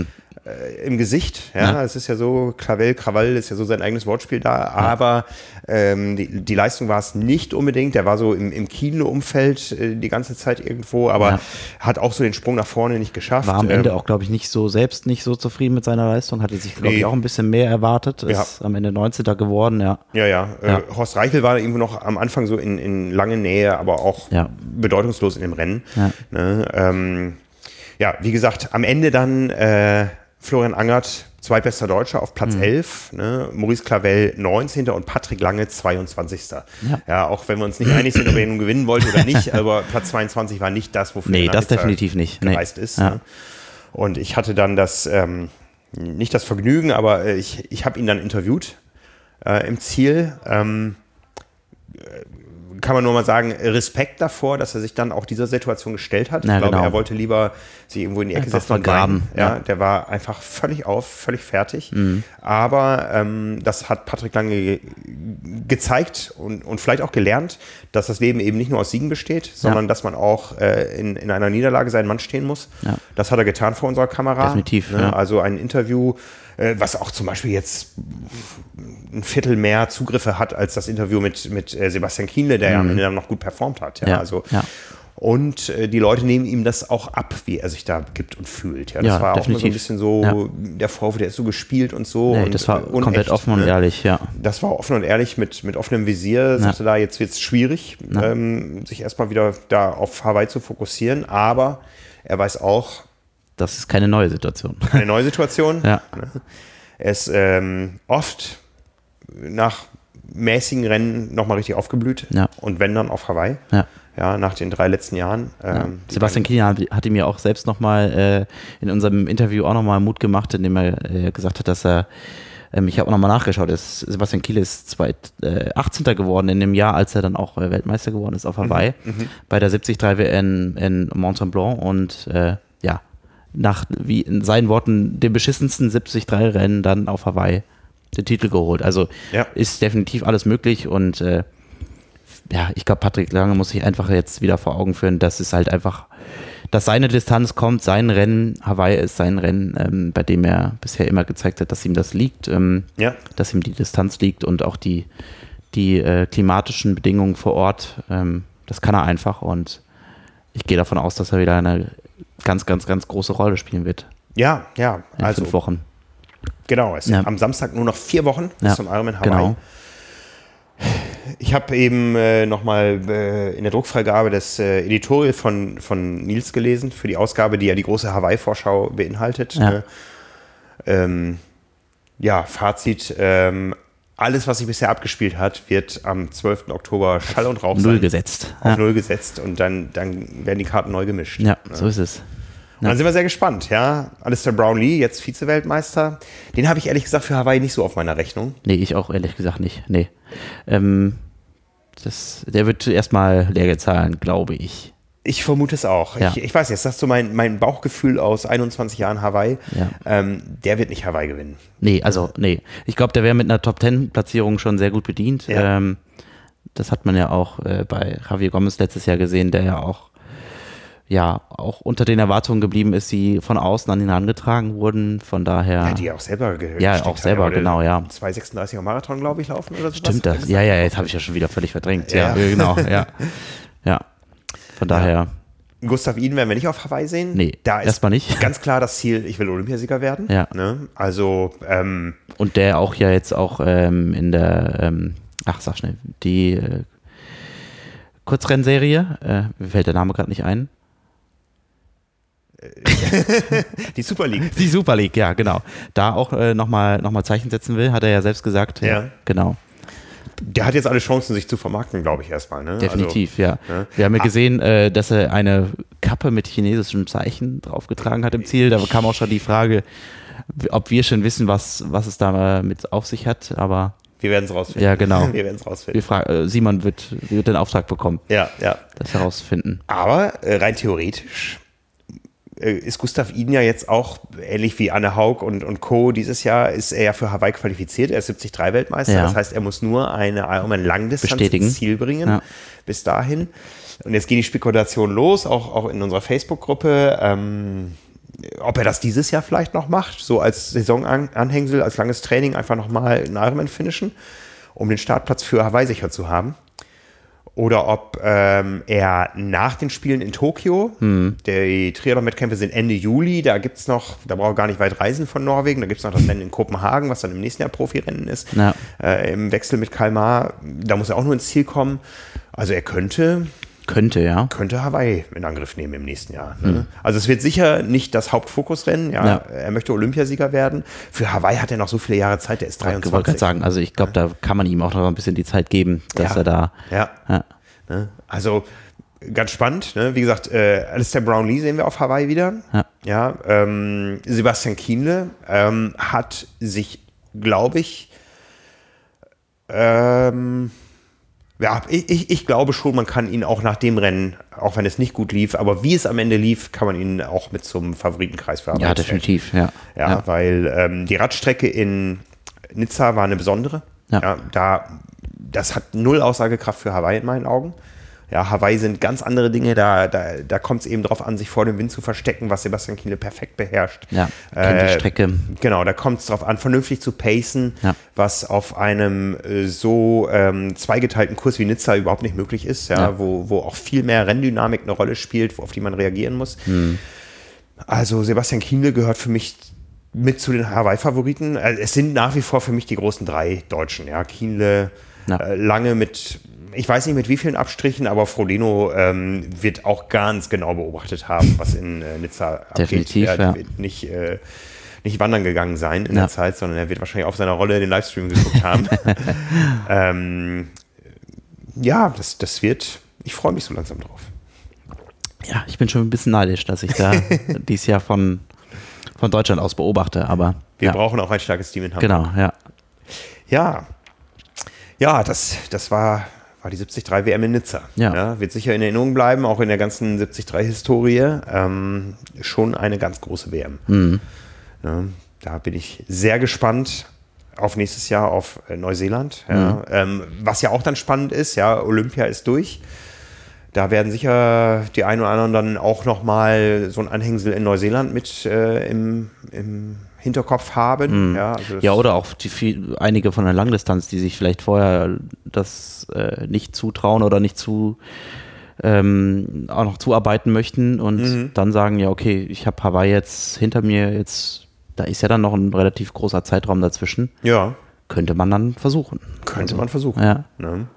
äh, im Gesicht, ja, ja, es ist ja so, Krawall, Krawall ist ja so sein eigenes Wortspiel da, ja. aber ähm, die, die Leistung war es nicht unbedingt, der war so im, im Kino-Umfeld äh, die ganze Zeit irgendwo, aber ja. hat auch so den Sprung nach vorne nicht geschafft. War am Ende ähm, auch, glaube ich, nicht so, selbst nicht so zufrieden mit seiner Leistung, hatte sich, glaube nee. ich, auch ein bisschen mehr erwartet, ist ja. am Ende neunzehnter geworden, ja. Ja, ja, ja. Äh, Horst Reichel war irgendwo noch am Anfang so in, in lange Nähe, aber auch ja. bedeutungslos in dem Rennen. Ja. Ne, ähm, Ja, wie gesagt, am Ende dann äh, Florian Angert, zweitbester Deutscher auf Platz mhm. elf, ne? Maurice Clavel neunzehnter und Patrick Lange zweiundzwanzigster Ja. ja, auch wenn wir uns nicht einig sind, ob er nun gewinnen wollte oder nicht, aber Platz zweiundzwanzig war nicht das, wofür nee, das definitiv nicht. gereist nee. ist. Ja. Ne? Und ich hatte dann das, ähm, nicht das Vergnügen, aber äh, ich, ich habe ihn dann interviewt äh, im Ziel. Ähm, kann man nur mal sagen, Respekt davor, dass er sich dann auch dieser Situation gestellt hat. Ja, ich glaube, genau. er wollte lieber sich irgendwo in die Ecke Einfach setzen und vergraben. weinen. Ja, Ja. der war einfach völlig auf, völlig fertig. Mhm. Aber ähm, das hat Patrick Lange ge gezeigt und, und vielleicht auch gelernt, dass das Leben eben nicht nur aus Siegen besteht, sondern Ja. dass man auch äh, in, in einer Niederlage seinen Mann stehen muss. Ja. Das hat er getan vor unserer Kamera. Definitiv, Ne? ja. Also ein Interview, äh, was auch zum Beispiel jetzt ein Viertel mehr Zugriffe hat als das Interview mit, mit äh, Sebastian Kienle, der ja am Ende dann noch gut performt hat. Ja, Ja, also, ja. Und äh, die Leute nehmen ihm das auch ab, wie er sich da gibt und fühlt. Ja, das Ja, war auch immer so ein definitiv. bisschen so, Ja. der Vorwurf, der ist so gespielt und so. Nee, und, das war äh, komplett unecht, offen und ne? ehrlich, ja. Das war offen und ehrlich mit, mit offenem Visier. Sagte da, jetzt wird es schwierig, ähm, sich erstmal wieder da auf Hawaii zu fokussieren. Aber er weiß auch, Das ist keine neue Situation. eine neue Situation. Ja. Er ist ähm, oft nach mäßigen Rennen nochmal richtig aufgeblüht. Ja. Und wenn dann auf Hawaii. Ja. Ja, nach den drei letzten Jahren. Ja. Ähm, die Sebastian Kienle hat, hat ihm ja auch selbst nochmal äh, in unserem Interview auch nochmal Mut gemacht, indem er äh, gesagt hat, dass er, ähm, ich habe auch nochmal nachgeschaut, ist, Sebastian Kienle ist zwei, äh, achtzehnter geworden in dem Jahr, als er dann auch äh, Weltmeister geworden ist auf Hawaii, Mhm. bei der siebzig drei W M in Mont Tremblant und äh, ja, nach, wie in seinen Worten, dem beschissensten siebzig drei Rennen dann auf Hawaii den Titel geholt. Also Ja. ist definitiv alles möglich und äh, ja, ich glaube, Patrick Lange muss sich einfach jetzt wieder vor Augen führen, dass es halt einfach, dass seine Distanz kommt, sein Rennen, Hawaii ist sein Rennen, ähm, bei dem er bisher immer gezeigt hat, dass ihm das liegt, ähm, Ja. dass ihm die Distanz liegt und auch die, die äh, klimatischen Bedingungen vor Ort, ähm, das kann er einfach und ich gehe davon aus, dass er wieder eine ganz, ganz, ganz große Rolle spielen wird Ja, ja. in Also, fünf Wochen. genau. Es sind Ja. am Samstag nur noch vier Wochen bis Ja, zum Ironman Hawaii. genau. Ich habe eben äh, nochmal äh, in der Druckfreigabe das äh, Editorial von, von Nils gelesen für die Ausgabe, die ja die große Hawaii-Vorschau beinhaltet. Ja. Ne? Ähm, ja, Fazit. Ähm, alles, was sich bisher abgespielt hat, wird am zwölften Oktober Schall und Rauch Null sein. gesetzt. Auf Ja. Null gesetzt und dann, dann werden die Karten neu gemischt. Ja, so ist es. Und dann sind wir sehr gespannt, ja. Alistair Brownlee, jetzt Vize-Weltmeister. Den habe ich ehrlich gesagt für Hawaii nicht so auf meiner Rechnung. Nee, ich auch ehrlich gesagt nicht. Nee. Ähm, das, der wird erstmal Lehrgeld zahlen, glaube ich. Ich vermute es auch. Ja. Ich, ich weiß jetzt, das ist so mein, mein Bauchgefühl aus einundzwanzig Jahren Hawaii. Ja. Ähm, der wird nicht Hawaii gewinnen. Nee, also, nee. Ich glaube, der wäre mit einer Top Ten Platzierung schon sehr gut bedient. Ja. Ähm, das hat man ja auch äh, bei Javier Gomez letztes Jahr gesehen, der ja auch, ja, auch unter den Erwartungen geblieben ist, die von außen an ihn herangetragen wurden. Von daher. Ja, die ja auch selber ge Ja, gesteckt auch selber, haben. genau, ja. zwei sechsunddreißiger Marathon, glaube ich, laufen oder so. Stimmt das? Ja, ja, jetzt habe ich ja schon wieder völlig verdrängt. Ja, Ja. genau, ja. Ja. Von daher. Gustav Iden werden wir nicht auf Hawaii sehen. Nee, da ist erstmal nicht. ganz klar das Ziel, ich will Olympiasieger werden. Ja. Ne? Also, ähm, Und der auch ja jetzt auch ähm, in der, ähm, ach sag schnell, die äh, Kurzrennserie, äh, mir fällt der Name gerade nicht ein. die Super League. Die Super League, ja, genau. Da auch äh, nochmal noch mal Zeichen setzen will, hat er ja selbst gesagt. Ja. Genau, Der hat jetzt alle Chancen, sich zu vermarkten, glaube ich, erstmal. Ne? definitiv, ja. ja. Wir haben ja gesehen, äh, dass er eine Kappe mit chinesischem Zeichen draufgetragen hat im Ziel. Da kam auch schon die Frage, ob wir schon wissen, was, was es da mit auf sich hat, aber Wir werden es rausfinden. Ja, genau. Wir werden es rausfinden. wir fra- äh, Simon wird, wird den Auftrag bekommen, Ja, ja. das herauszufinden. Aber äh, rein theoretisch äh, ist Gustav Iden ja jetzt auch, ähnlich wie Anne Haug und, und Co. dieses Jahr, ist er ja für Hawaii qualifiziert. Er ist siebzig drei Weltmeister. Ja. Das heißt, er muss nur eine Ironman-Langdistanz Bestätigen. ins Ziel bringen. Ja. Bis dahin. Und jetzt gehen die Spekulationen los, auch, auch in unserer Facebook-Gruppe. Ähm, ob er das dieses Jahr vielleicht noch macht, so als Saisonanhängsel, als langes Training einfach nochmal einen Ironman finishen, um den Startplatz für Hawaii sicher zu haben. Oder ob ähm, er nach den Spielen in Tokio, hm. die Triathlon-Wettkämpfe sind Ende Juli, da gibt es noch, da braucht er gar nicht weit reisen von Norwegen, da gibt es noch das Rennen in Kopenhagen, was dann im nächsten Jahr Profirennen ist, Ja. äh, im Wechsel mit Kalmar, da muss er auch nur ins Ziel kommen. Also er könnte... Könnte, ja. könnte Hawaii in Angriff nehmen im nächsten Jahr. Ne? Mhm. Also es wird sicher nicht das Hauptfokusrennen. Ja, Ja. Er möchte Olympiasieger werden. Für Hawaii hat er noch so viele Jahre Zeit. Der ist Ich wollte dreiundzwanzig. gerade sagen, also ich glaube, da kann man ihm auch noch ein bisschen die Zeit geben, dass Ja. er da. Ja. Ja. Ne? Also ganz spannend. Ne? Wie gesagt, äh, Alistair Brownlee sehen wir auf Hawaii wieder. Ja. Ja, ähm, Sebastian Kienle ähm, hat sich, glaube ich, ähm, Ja, ich, ich, ich glaube schon, man kann ihn auch nach dem Rennen, auch wenn es nicht gut lief, aber wie es am Ende lief, kann man ihn auch mit zum Favoritenkreis verarbeiten. Ja, definitiv, ja. Ja, ja. weil ähm, die Radstrecke in Nizza war eine besondere. Ja. Ja, da, das hat null Aussagekraft für Hawaii in meinen Augen. Ja, Hawaii sind ganz andere Dinge, da, da, da kommt es eben darauf an, sich vor dem Wind zu verstecken, was Sebastian Kienle perfekt beherrscht. Ja, kennt die Strecke. Genau, da kommt es darauf an, vernünftig zu pacen, ja. was auf einem äh, so ähm, zweigeteilten Kurs wie Nizza überhaupt nicht möglich ist, ja, ja. Wo, wo auch viel mehr Renndynamik eine Rolle spielt, auf die man reagieren muss. Hm. Also Sebastian Kienle gehört für mich mit zu den Hawaii-Favoriten. Also es sind nach wie vor für mich die großen drei Deutschen. Ja, Kienle ja. Äh, lange mit... Ich weiß nicht mit wie vielen Abstrichen, aber Frodeno ähm, wird auch ganz genau beobachtet haben, was in äh, Nizza abgeht. Definitiv, er ja. wird nicht, äh, nicht wandern gegangen sein in ja. der Zeit, sondern er wird wahrscheinlich auf seiner Rolle den Livestream geguckt haben. ähm, ja, das, das wird, ich freue mich so langsam drauf. Ja, ich bin schon ein bisschen neidisch, dass ich da dieses Jahr von, von Deutschland aus beobachte, aber wir ja. brauchen auch ein starkes Team in Hamburg. Genau, ja. Ja, ja das, das war... war die siebzig drei W M in Nizza. Ja. Ja, wird sicher in Erinnerung bleiben, auch in der ganzen siebzig drei Historie. Ähm, schon eine ganz große W M. Mhm. Ja, da bin ich sehr gespannt auf nächstes Jahr auf äh, Neuseeland. Ja. Mhm. Ähm, was ja auch dann spannend ist, ja, Olympia ist durch. Da werden sicher die einen oder anderen dann auch nochmal so ein Anhängsel in Neuseeland mit äh, im, im Hinterkopf haben. Mhm. Ja, also ja, oder auch die viel, einige von der Langdistanz, die sich vielleicht vorher das äh, nicht zutrauen oder nicht zu ähm, auch noch zuarbeiten möchten und mhm. dann sagen, ja okay, ich habe Hawaii jetzt hinter mir, jetzt da ist ja dann noch ein relativ großer Zeitraum dazwischen. Ja. Könnte man dann versuchen. Könnte also, man versuchen. Ja. Ne?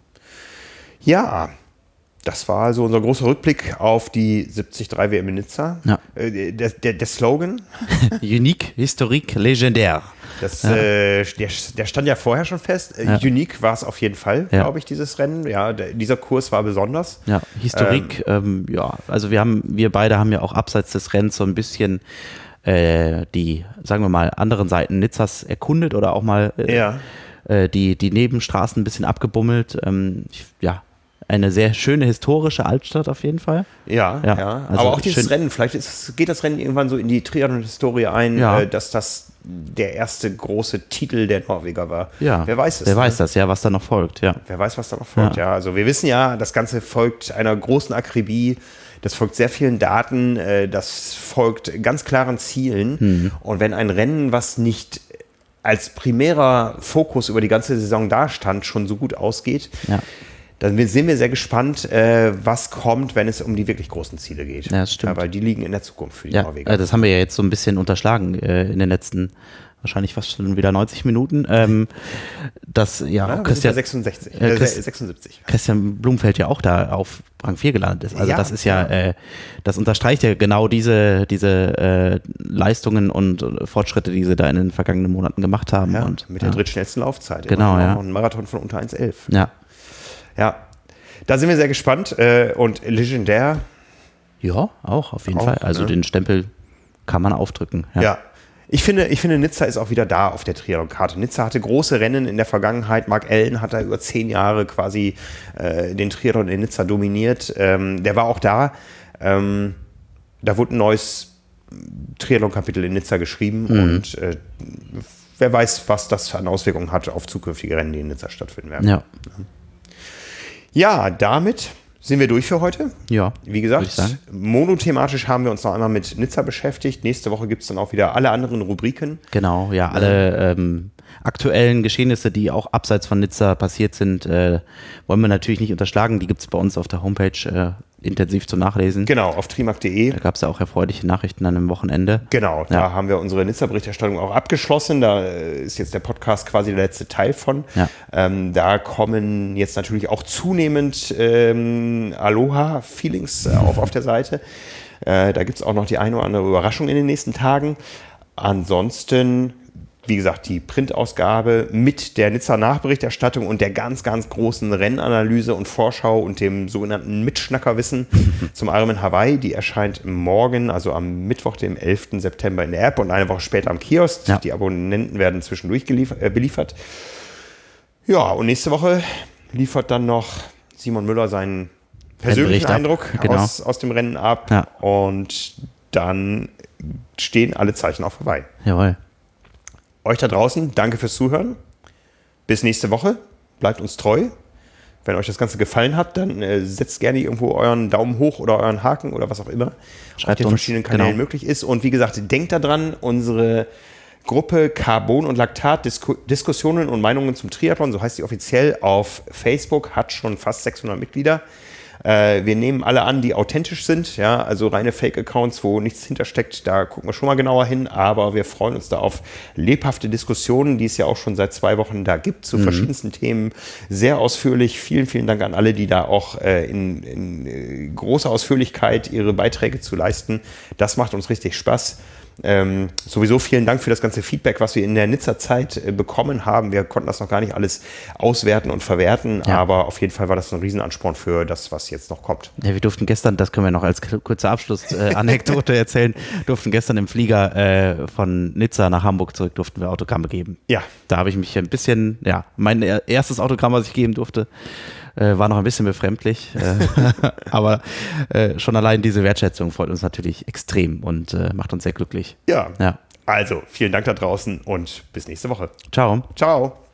Ja, das war also unser großer Rückblick auf die siebzig drei W M in Nizza. Ja. Äh, der, der, der Slogan. Unique, historique, légendaire. Das, ja. äh, der, der stand ja vorher schon fest. Äh, ja. Unique war es auf jeden Fall, ja. glaube ich, dieses Rennen. Ja, der, dieser Kurs war besonders. Ja, Historik, ähm, ähm, ja, also wir haben, wir beide haben ja auch abseits des Rennens so ein bisschen äh, die, sagen wir mal, anderen Seiten Nizzas erkundet oder auch mal äh, ja. äh, die, die Nebenstraßen ein bisschen abgebummelt. Ähm, ich, ja, eine sehr schöne historische Altstadt auf jeden Fall. Ja, ja. ja. Also aber auch dieses schön. Rennen, vielleicht ist, geht das Rennen irgendwann so in die Triathlon-Historie ein, ja. äh, dass das der erste große Titel der Norweger war. Ja. Wer weiß es. Wer ne? weiß das, ja, was da noch folgt, ja. Wer weiß, was da noch folgt, ja. ja. Also wir wissen ja, das Ganze folgt einer großen Akribie, das folgt sehr vielen Daten, äh, das folgt ganz klaren Zielen. Mhm. Und wenn ein Rennen, was nicht als primärer Fokus über die ganze Saison dastand, schon so gut ausgeht, ja. dann sind wir sehr gespannt, äh, was kommt, wenn es um die wirklich großen Ziele geht. Ja, das stimmt. Aber die liegen in der Zukunft für die ja, Norweger. Das haben wir ja jetzt so ein bisschen unterschlagen äh, in den letzten, wahrscheinlich fast schon wieder neunzig Minuten. Ähm, das, ja, Na, Christian, sechsundsechzig, äh, äh, Christ, sechsundsiebzig. Christian Blumfeld ja auch da auf Rang vier gelandet ist. Also ja, das ist ja, ja. Äh, das unterstreicht ja genau diese, diese äh, Leistungen und äh, Fortschritte, die sie da in den vergangenen Monaten gemacht haben. Ja, und, mit ja. der drittschnellsten Laufzeit. Genau, ja. Ein Marathon von unter eins elf. Ja. Ja. Da sind wir sehr gespannt äh, und legendär. Ja, auch auf jeden auch, Fall. Also ne? den Stempel kann man aufdrücken. Ja, ja. Ich finde, ich finde, Nizza ist auch wieder da auf der Triathlon-Karte. Nizza hatte große Rennen in der Vergangenheit. Mark Allen hat da über zehn Jahre quasi äh, den Triathlon in Nizza dominiert. Ähm, der war auch da. Ähm, da wurde ein neues Triathlon-Kapitel in Nizza geschrieben mhm. und äh, wer weiß, was das an Auswirkungen hat auf zukünftige Rennen, die in Nizza stattfinden werden. Ja. Ja, damit sind wir durch für heute. Ja. Wie gesagt, monothematisch haben wir uns noch einmal mit Nizza beschäftigt. Nächste Woche gibt es dann auch wieder alle anderen Rubriken. Genau, ja, alle ähm, aktuellen Geschehnisse, die auch abseits von Nizza passiert sind, äh, wollen wir natürlich nicht unterschlagen. Die gibt es bei uns auf der Homepage äh, intensiv zum Nachlesen. Genau, auf trimark punkt de. Da gab es ja auch erfreuliche Nachrichten dann am Wochenende. Genau, da ja. haben wir unsere Nizza-Berichterstattung auch abgeschlossen. Da ist jetzt der Podcast quasi der letzte Teil von. Ja. Ähm, da kommen jetzt natürlich auch zunehmend ähm, Aloha-Feelings äh, auf, auf der Seite. Äh, da gibt es auch noch die eine oder andere Überraschung in den nächsten Tagen. Ansonsten, wie gesagt, die Printausgabe mit der Nizza-Nachberichterstattung und der ganz, ganz großen Rennanalyse und Vorschau und dem sogenannten Mitschnackerwissen zum Ironman Hawaii. Die erscheint morgen, also am Mittwoch, dem elften September in der App und eine Woche später am Kiosk. Ja. Die Abonnenten werden zwischendurch geliefert, äh, beliefert. Ja, und nächste Woche liefert dann noch Simon Müller seinen persönlichen Eindruck genau. aus, aus dem Rennen ab. Ja. Und dann stehen alle Zeichen auf Hawaii. Jawohl. Euch da draußen, danke fürs Zuhören. Bis nächste Woche. Bleibt uns treu. Wenn euch das Ganze gefallen hat, dann äh, setzt gerne irgendwo euren Daumen hoch oder euren Haken oder was auch immer. Schreibt auf den uns, verschiedenen Kanälen genau. möglich ist. Und wie gesagt, denkt daran, unsere Gruppe Carbon und Laktat, Disku- Diskussionen und Meinungen zum Triathlon, so heißt sie offiziell, auf Facebook, hat schon fast sechshundert Mitglieder. Äh, wir nehmen alle an, die authentisch sind, ja, also reine Fake-Accounts, wo nichts hintersteckt, da gucken wir schon mal genauer hin, aber wir freuen uns da auf lebhafte Diskussionen, die es ja auch schon seit zwei Wochen da gibt, zu mhm. verschiedensten Themen, sehr ausführlich. Vielen, vielen Dank an alle, die da auch äh, in, in äh, großer Ausführlichkeit ihre Beiträge zu leisten. Das macht uns richtig Spaß. Ähm, sowieso vielen Dank für das ganze Feedback, was wir in der Nizza-Zeit äh, bekommen haben. Wir konnten das noch gar nicht alles auswerten und verwerten, ja. aber auf jeden Fall war das ein Riesenansporn für das, was jetzt noch kommt. Ja, wir durften gestern, das können wir noch als kurze Abschlussanekdote äh, erzählen, durften gestern im Flieger äh, von Nizza nach Hamburg zurück, durften wir Autogramme geben. Ja. Da habe ich mich ein bisschen, ja, mein erstes Autogramm, was ich geben durfte, Äh, war noch ein bisschen befremdlich, äh, aber äh, schon allein diese Wertschätzung freut uns natürlich extrem und äh, macht uns sehr glücklich. Ja. ja, also vielen Dank da draußen und bis nächste Woche. Ciao. Ciao.